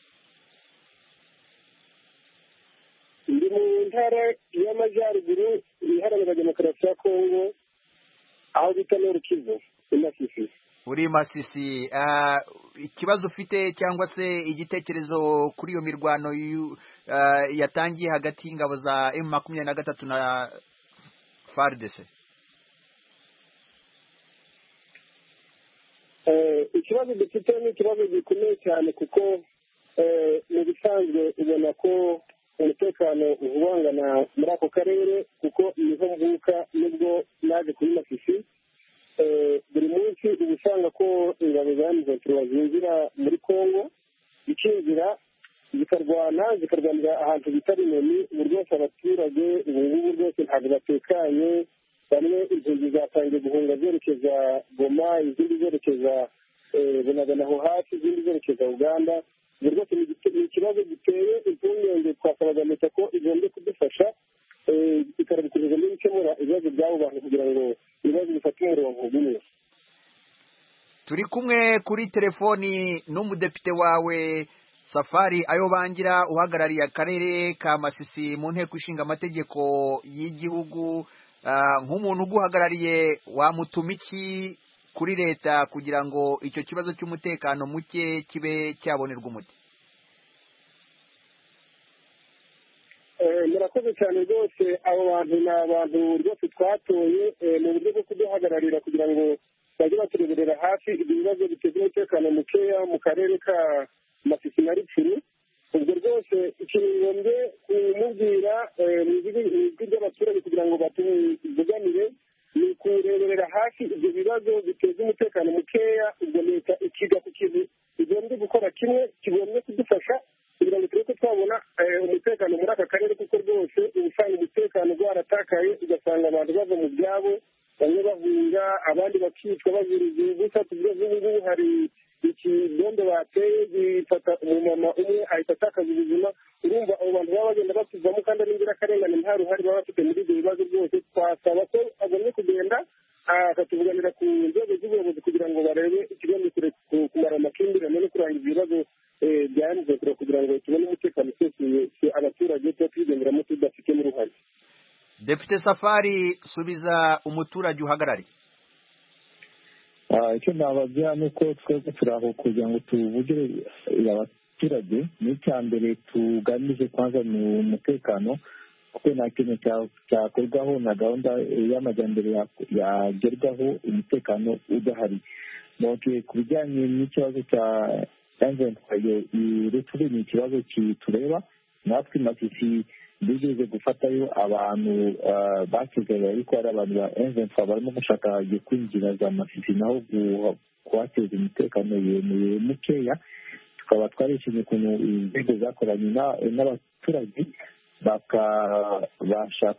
Ndi mu ntara y'Amajyaruguru iharanira demokarasi ya Congo, aho bita Nord Kivu, i Masisi. Uri Masisi. Uh, ikibazo ufite cyangwa se igitekerezo kuri iyo mirwano uh, yatangiye hagati y'ingabo za M makumyabiri na gatatu na F A R D C? Ikibazo dufite ni ikibazo gikomeye cyane, kuko mu bisanzwe ubona ko umutekano uhungabana muri ako karere, kuko niho mvuka nubwo naje kuri Masisi. Buri munsi uba usanga ko ingabo za M vingt-trois zinjira muri Congo, zikinjira zikarwana zikarwanira ahantu bita Binoni. Ubu rwose abaturage ubu ngubu rwose ntabwo batekanye, bamwe impunzi zatangiye guhunga zerekeza Goma, izindi zerekeza Bunagana aho hafi, izindi zerekeza Uganda. Ubu rwose ni ikibazo giteye impungenge, twasabaga leta ko igomba kudufasha ikarabikomeza no gukemura ibibazo by'abo bantu kugira ngo ibibazo bifate umurongo umwe. Turi kumwe kuri telefoni n'umudepite wawe Safari Ayobangira, uhagarariye akarere ka Masisi mu nteko ishinga amategeko y'igihugu. Nk'umuntu uguhagarariye, wamutuma iki kuri leta kugira ngo icyo kibazo cy'umutekano muke kibe cyabonerwa umuti? Murakoze cyane rwose. Abo bantu ni abantu rwose twatoye mu buryo bwo kuduhagararira kugira ngo bajye batureberera hafi ibyo bibazo biteza umutekano mukeya mu karere ka Masisi na Rutshuru. Ubwo rwose ikintu ngombye kumubwira mu ijwi ry'abaturage kugira ngo batuvuganire ni ukureberera hafi ibyo bibazo biteza umutekano mukeya. Ubwo leta ikiga ku kintu igombye gukora kimwe kigombye kudufasha kugira ngo turebe ko twabona umutekano muri aka karere, kuko rwose uba usanga umutekano waratakaye, ugasanga abantu bava mu byabo, bamwe bahunga, abandi bakicwa baziriza ubusa. Kugeza ubu ngubu hari ikibombe bateye gifata umumama umwe ahita atakaza ubuzima. Urumva abo bantu baba bagenda batuvamo, kandi ari inzirakarengane, nta ruhare baba bafite muri ibyo bibazo byose. Twasaba ko agomba kugenda akatuvuganira ku nzego z'ubuyobozi kugira ngo barebe ikigamije kumara amakimbirane no kurangiza ibibazo bya M vingt-trois kugira ngo tubone umutekano usesuye abaturage tuba tubigenderamo tudafitemo uruhare. Depite Safari, subiza umuturage uhagarariye. Icyo nababwira ni uko twebwe turi aho kugira ngo tuvugire abaturage. N'icya mbere tugamije kwanza ni umutekano, kuko nta kintu cyakorwaho na gahunda y'amajyambere yagerwaho umutekano udahari. Ku bijyanye n'ikibazo cya M vingt-trois, Rutshuru ni ikibazo kitureba natwe. Masisi bigeze gufatayo abantu bakigaye, ariko hari abantu ba M vingt-trois barimo gushaka kwinjira za Masisi naho kuhateza umutekano yemeye mukeya. Tukaba twarishimye ukuntu inzego zakoranye n'abaturage bakabasha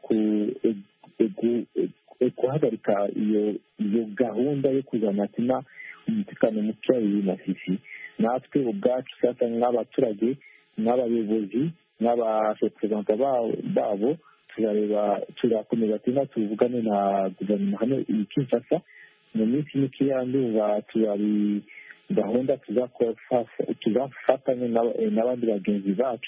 guhagarika iyo gahunda yo kuzana umutekano muke muri Masisi. Natwe ubwacu sasa nk'abaturage n'abayobozi n'abarepresenta babo turareba turakomeza tuna tuvugane na guverinoma hano i Kinshasa. Mu minsi mikeya ndumva turari gahunda tuzafatanya n'abandi bagenzi bacu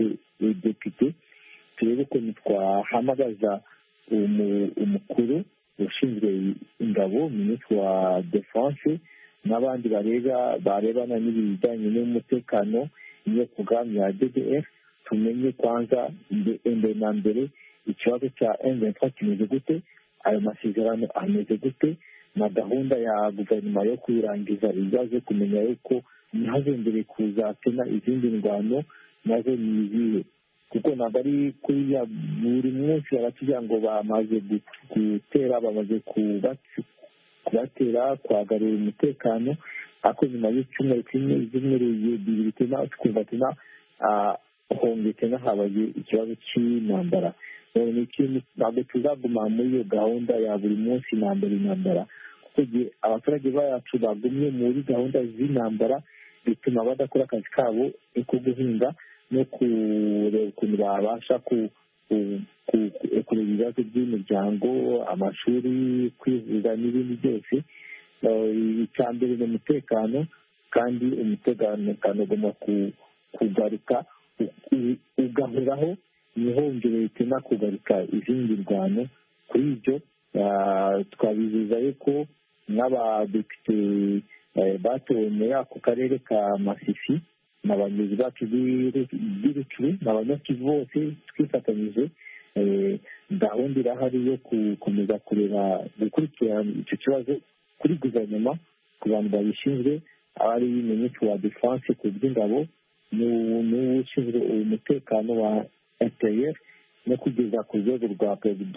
b'abadepite turebe ukuntu twahamagaza umukuru ushinzwe ingabo minisitiri wa defense n'abandi bareba barebana n'ibijyanye n'umutekano niyo porogaramu ya D D F tumenye kwanza mbere na mbere ikibazo cya M vingt-trois kimeze gute, ayo masezerano ameze gute, na gahunda ya guverinoma yo kuyirangiza ibibazo, kumenya yuko ntihazongere kuzatena izindi ndwano nazo ni izihe, kuko ntabwo ari kuriya buri munsi baratubwira ngo bamaze gutera bamaze kubatera kwagarura umutekano, ariko nyuma y'icyumweru kimwe ibyumweru bibiri tena twumva tena hongeye tena habaye ikibazo cy'intambara. ni ikintu ntabwo tuzaguma muri iyo gahunda ya buri munsi intambara intambara, kuko igihe abaturage bacu bagumye muri gahunda z'intambara bituma badakora akazi kabo ko guhinga no kureba ukuntu babasha kureba ibibazo by'imiryango, amashuri, kwivuza n'ibindi byose. icya mbere ni umutekano, kandi umutekano ugomba kugaruka ugahoraho, ntihongere tena kugaruka izindi ndwano. kuri ibyo twabizeza yuko n'abadepite batowe muri ako karere ka Masisi n'abayobozi bacu b'Irukuru n'abanyakivu bose twifatanyije, gahunda irahari yo gukomeza kureba gukurikirana icyo kibazo kuri guverinoma ku bantu babishinzwe, abari minisitiri wa defense ku by'ingabo n'ushinzwe umutekano wa interieur, no kugeza ku rwego rwa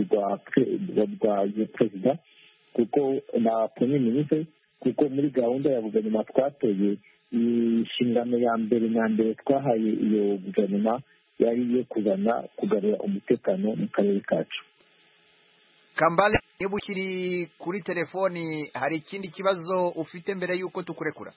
perezida kuko na premier ministre, kuko muri gahunda ya guverinoma twatoye inshingano ya mbere na mbere twahaye iyo guverinoma yari iyo kuzana kugarura umutekano mu karere kacu. Kambale, niba ukiri kuri telefoni hari ikindi kibazo ufite mbere y'uko tukurekura?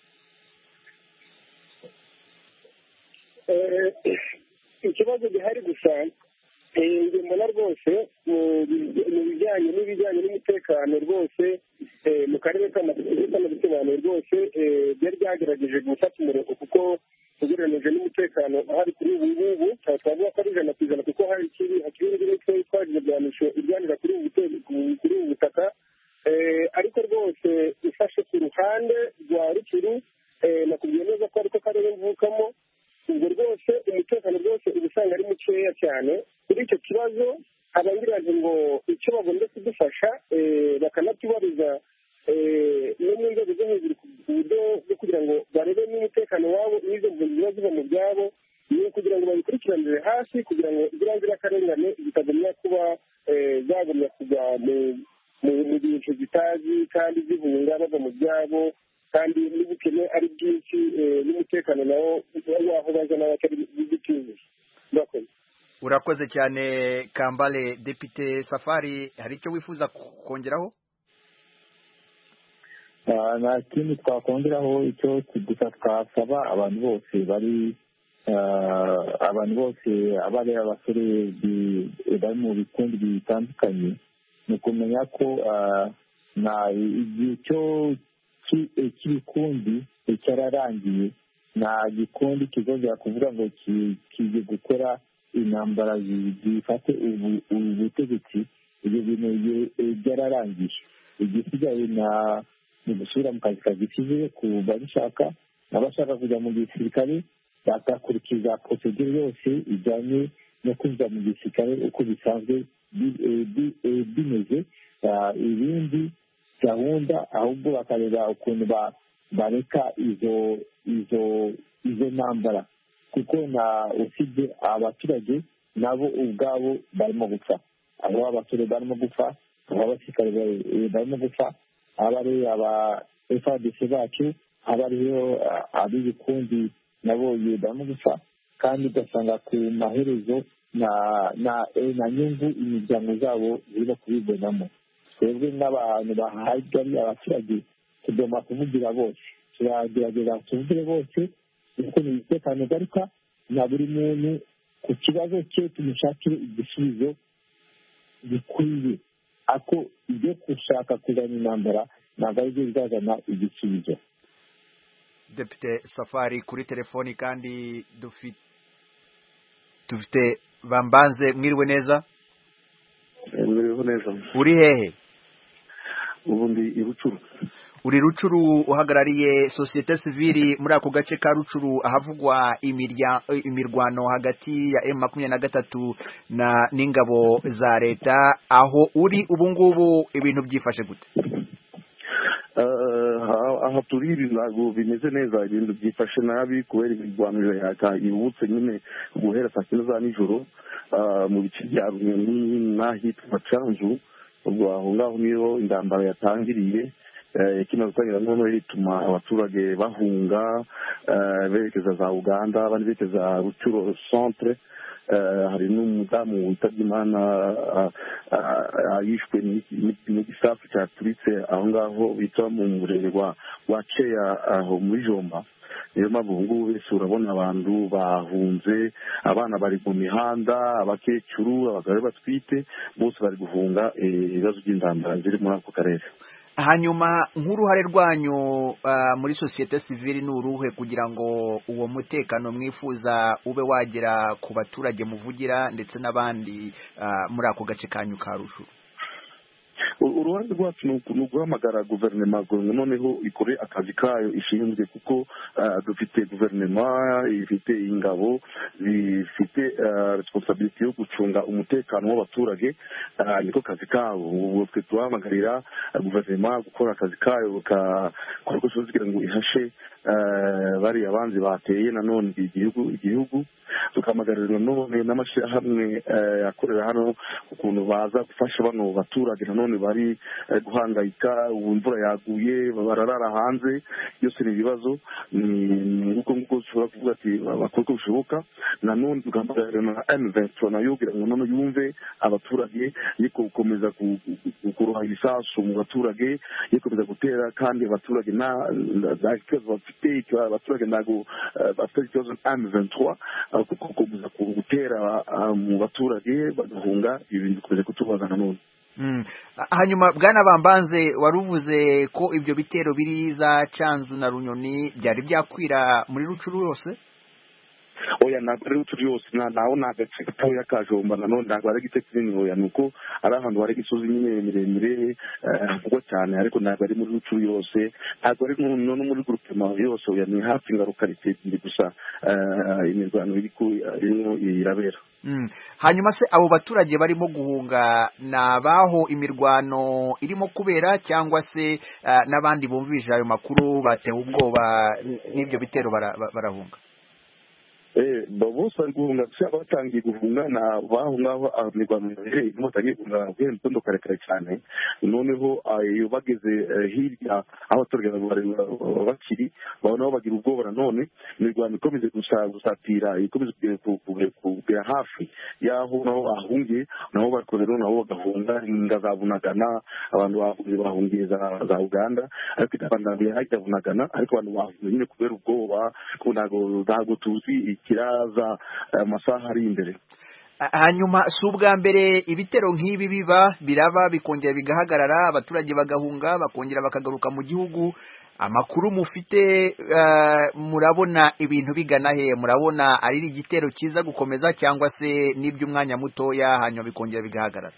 Ikibazo gihari gusa njye mbona rwose mu bijyanye n'ibijyanye n'umutekano rwose mu karere k'amabisobanuro rwose byari byagerageje gufata umurongo, kuko ugereranyije n'umutekano ahari kuri ubu ngubu twavuga ko ari ijana ku ijana, kuko hari ikiri hakiri n'imitwe itwaje ibyanisho irwanira kuri ubu butaka. ariko rwose ifashe ku ruhande rwa Rukuru, nakubwiye neza ko ariko karere mvukamo, ubwo rwose umutekano rwose uba usanga ari mukeya cyane. Kuri icyo kibazo abangira ngo icyo bagomba kudufasha bakanatubariza no mu nzego zo hejuru ku buryo bwo kugira ngo barebe n'umutekano wabo n'izo mpunzi ziba ziva mu byabo, ni ukugira ngo babikurikiranire hasi kugira ngo ziriya nzirakarengane zitagumya kuba zagumya kujya mu gihe zitazi kandi zihunga bava mu byabo, kandi n'ubukene ari bwinshi, n'umutekano nawo waho baza n'abatari bw'ikindi. Murakoze. Urakoze cyane Kambale. Depite Safari, hari icyo wifuza kongeraho? nta kindi twakongeraho, icyo gusa twasaba abantu bose bari abantu bose abari abasore bari mu bikundi bitandukanye, ni ukumenya ko igihe cyo cy'ibikundi cyararangiye, nta gikundi kizongera kuvuga ngo kigiye gukora intambara zifate ubutegetsi. ibyo bintu byararangiye, igisigaye ni gusubira mu kazi kagisize ku babishaka, n'abashaka kujya mu gisirikare bakakurikiza procedure yose ijyanye no kwinjira mu gisirikare uko bisanzwe bimeze. ibindi gahunda ahubwo bakareba ukuntu bareka izo izo izo ntambara, kuko na usibye abaturage nabo ubwabo barimo gupfa, aho abasore barimo gupfa, aho abasirikare barimo gupfa, aba ari aba F A R D C bacu, aba ariyo ab'ibikundi nabo barimo gupfa, kandi ugasanga ku maherezo na na na nyungu imiryango zabo zirimo kubibonamo. twebwe n'abantu bahari abaturage tugomba kuvugira bose, turagerageza tuvugire bose kuko ni umutekano ugaruka, na buri muntu ku kibazo cye tumushakire igisubizo gikwiye, ako ibyo gushaka kuzana intambara ntabwo ari byo bizazana igisubizo. Depite Safari kuri telefoni, kandi dufite dufite Bambanze. Mwiriwe neza? Mwiriwe neza. Uri hehe? ubundi i Rucuru. Uri Rucuru uhagarariye societe civile muri ako gace ka Rucuru ahavugwa imirya imirwano hagati ya M makumyabiri na gatatu na n'ingabo za leta, aho uri ubu ngubu ibintu byifashe gute? aha turi ibintu bimeze neza, ibintu byifashe nabi kubera imirwano yibutse nyine guhera saa sita za nijoro mu bice bya Runyoni n'ahitwa Canzu. ubwo aho ngaho niyo indambara yatangiriye ikina gutangira none bituma abaturage bahunga berekeza za Uganda, abandi berekeza Rucuru centre. hari n'umudamu witabye Imana yishwe n'igisasu cyaturitse aho ngaho bita mu murenge wa Ceya aho muri Jomba. niyo mpamvu ubu ngubu wese urabona abantu bahunze, abana bari mu mihanda, abakecuru, abagore batwite, bose bari guhunga ibibazo by'indambara ziri muri ako karere. Hanyuma nk'uruhare rwanyu muri societe civile ni uruhe kugira ngo uwo mutekano mwifuza ube wagera ku baturage muvugira ndetse n'abandi muri ako gace kanyu ka Rucuru? uruhare rwacu ni uguhamagara guverinoma noneho ikore akazi kayo ishinzwe, kuko dufite guverinoma ifite ingabo zifite responsibility yo gucunga umutekano w'abaturage, niko kazi kabo. ubu twe tuhamagarira guverinoma gukora akazi kayo kakora uko ishoboye kugira ngo ihashe bariya abanzi bateye nanone igihugu igihugu tukamagarira none n'amashyirahamwe akorera hano ukuntu baza gufasha bano baturage nanone bari guhangayika. ubu imvura yaguye bararara hanze, byose ni ibibazo. ni uko nguko ushobora kuvuga ati bakora uko bishoboka. nanone tugahamagarira na M vingt-trois nayo kugira ngo none yumve abaturage yiko gukomeza kuroha ibisasu mu baturage, yikomeza gutera kandi abaturage nta kibazo bafite, abaturage ntago bafite ikibazo M vingt-trois gukomeza gutera mu baturage bagahunga, ibintu bikomeje kutubaza nanone. hanyuma bwana Bambanze waruvuze ko ibyo bitero biri za Canzu na Runyoni byari byakwira muri Rucuru yose? oya ntabwo ari Rucuru yose, naho ni agace gatoya ka Jomba, nanone ntabwo ari igice kinini. oya ni uko ari ahantu hari imisozi nyine miremire havugwa cyane, ariko ntabwo ari muri Rucuru yose, ntabwo ari no muri groupement yose. oya ni hafi ngarukarite ebyiri gusa imirwano irimo irabera. hanyuma se abo baturage barimo guhunga ni abaho imirwano irimo kubera, cyangwa se n'abandi bumvise ayo makuru batewe ubwoba n'ibyo bitero barahunga? eh bose bari guhunga, gusa batangiye guhunga na baho ngaho imirwano yahereye batangiye guhunga guhera mu karekare cyane. noneho iyo bageze hirya aho abaturage bakiri babona bagira ubwoba, nanone imirwano ikomeze gusatira, ikomeze kugera hafi y'aho naho bahungiye, naho bakorera naho bagahunga inga za Bunagana. abantu bahungiye za Uganda, ariko itandukanye hajya Bunagana, ariko abantu bahungiye nyine kubera ubwoba ko ntago tuzi kiraza amasaha ari imbere. hanyuma si ubwa mbere ibitero nk'ibi biba biraba bikongera bigahagarara, abaturage bagahunga bakongera bakagaruka mu gihugu. amakuru mufite murabona ibintu bigana he? murabona ari igitero cyiza gukomeza, cyangwa se n'iby'umwanya mutoya hanyuma bikongera bigahagarara?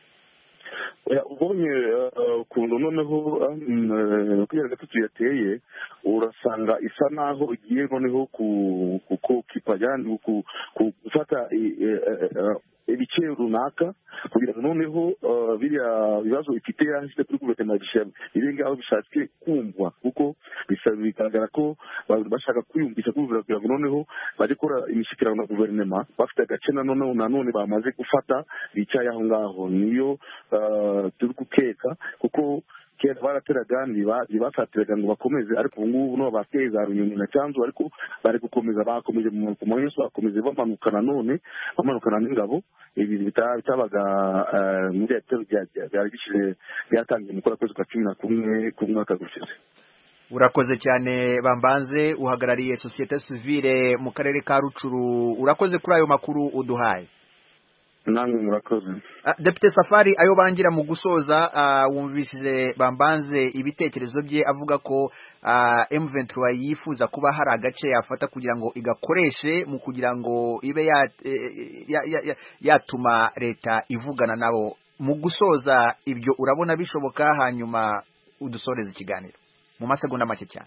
ubonye ukuntu noneho kugira gatatu yateye, urasanga isa naho igiye noneho kukipa yani gufata ibice runaka kugira ngo noneho biriya bibazo ifite yashyize kuri guverinoma biri ngaho bishatswe kumvwa, kuko bigaragara ko bashaka kwiyumvisha kugira ngo noneho bajye gukora imishyikirano na guverinoma bafite agace nanone nanone bamaze gufata bicaye aho ngaho. niyo turi gukeka, kuko kera barateraga ntibasatiraga ngo bakomeze, ariko ubu ngubu no bateye za Runyoni na Canzu, ariko bari gukomeza bakomeje mu yose bakomeze bamanuka nanone bamanukana n'ingabo. ibi bitabaga muri atero byari gishize byatangiye mu kwezi kwa cumi na kumwe ku mwaka gushize. urakoze cyane Bambanze, uhagarariye societe civile mu karere ka Rucuru. urakoze kuri ayo makuru uduhaye. namwe murakoze. Depite Safari ayo bangira mu gusoza, wumvise Bambanze ibitekerezo bye avuga ko M vingt-trois yifuza kuba hari agace yafata kugira ngo igakoreshe mu kugira ngo ibe yatuma leta ivugana nabo. mu gusoza ibyo urabona bishoboka hanyuma udusoreza ikiganiro mu masegonda make cyane.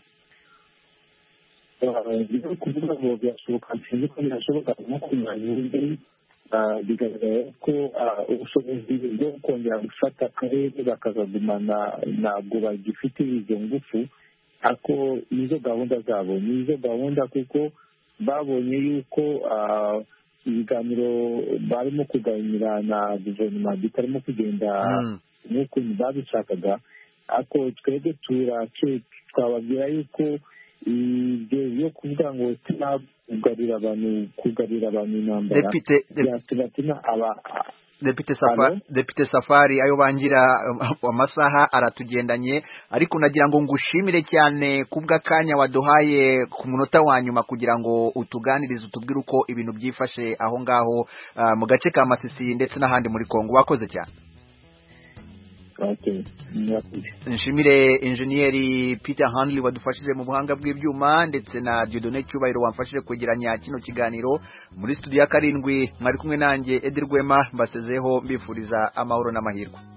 Ibyo kuvuga ngo byashoboka sinzi ko birashoboka nk'uko mwabivuze, bigaragara ko ubushobozi bwo kongera gufata akarere bakazagumana ntabwo bagifite izo ngufu, ariko nizo gahunda zabo nizo gahunda kuko babonye yuko ibiganiro barimo kuganira na guverinoma bitarimo kugenda nk'uko babishakaga, ariko twebwe turace twababwira yuko ibyo byo kuvuga ngo tunakugarira abantu kugarira abantu intambara byatubatina aba Depite Safari Depite Safari ayo bangira amasaha aratugendanye, ariko nagira ngo ngushimire cyane kubw'akanya waduhaye ku munota wa nyuma kugira ngo utuganirize utubwire uko ibintu byifashe aho ngaho uh, mu gace ka Masisi ndetse n'ahandi muri Kongo. Wakoze cyane. Okay. Nshimire Engineer Peter Handley wadufashije mu buhanga bw'ibyuma ndetse na Dieudonné Cyubahiro wamfashije kwegeranya kino kiganiro. Muri studio ya karindwi mwari kumwe nanjye Edir Rwema, mbasezeho mbifuriza amahoro n'amahirwe.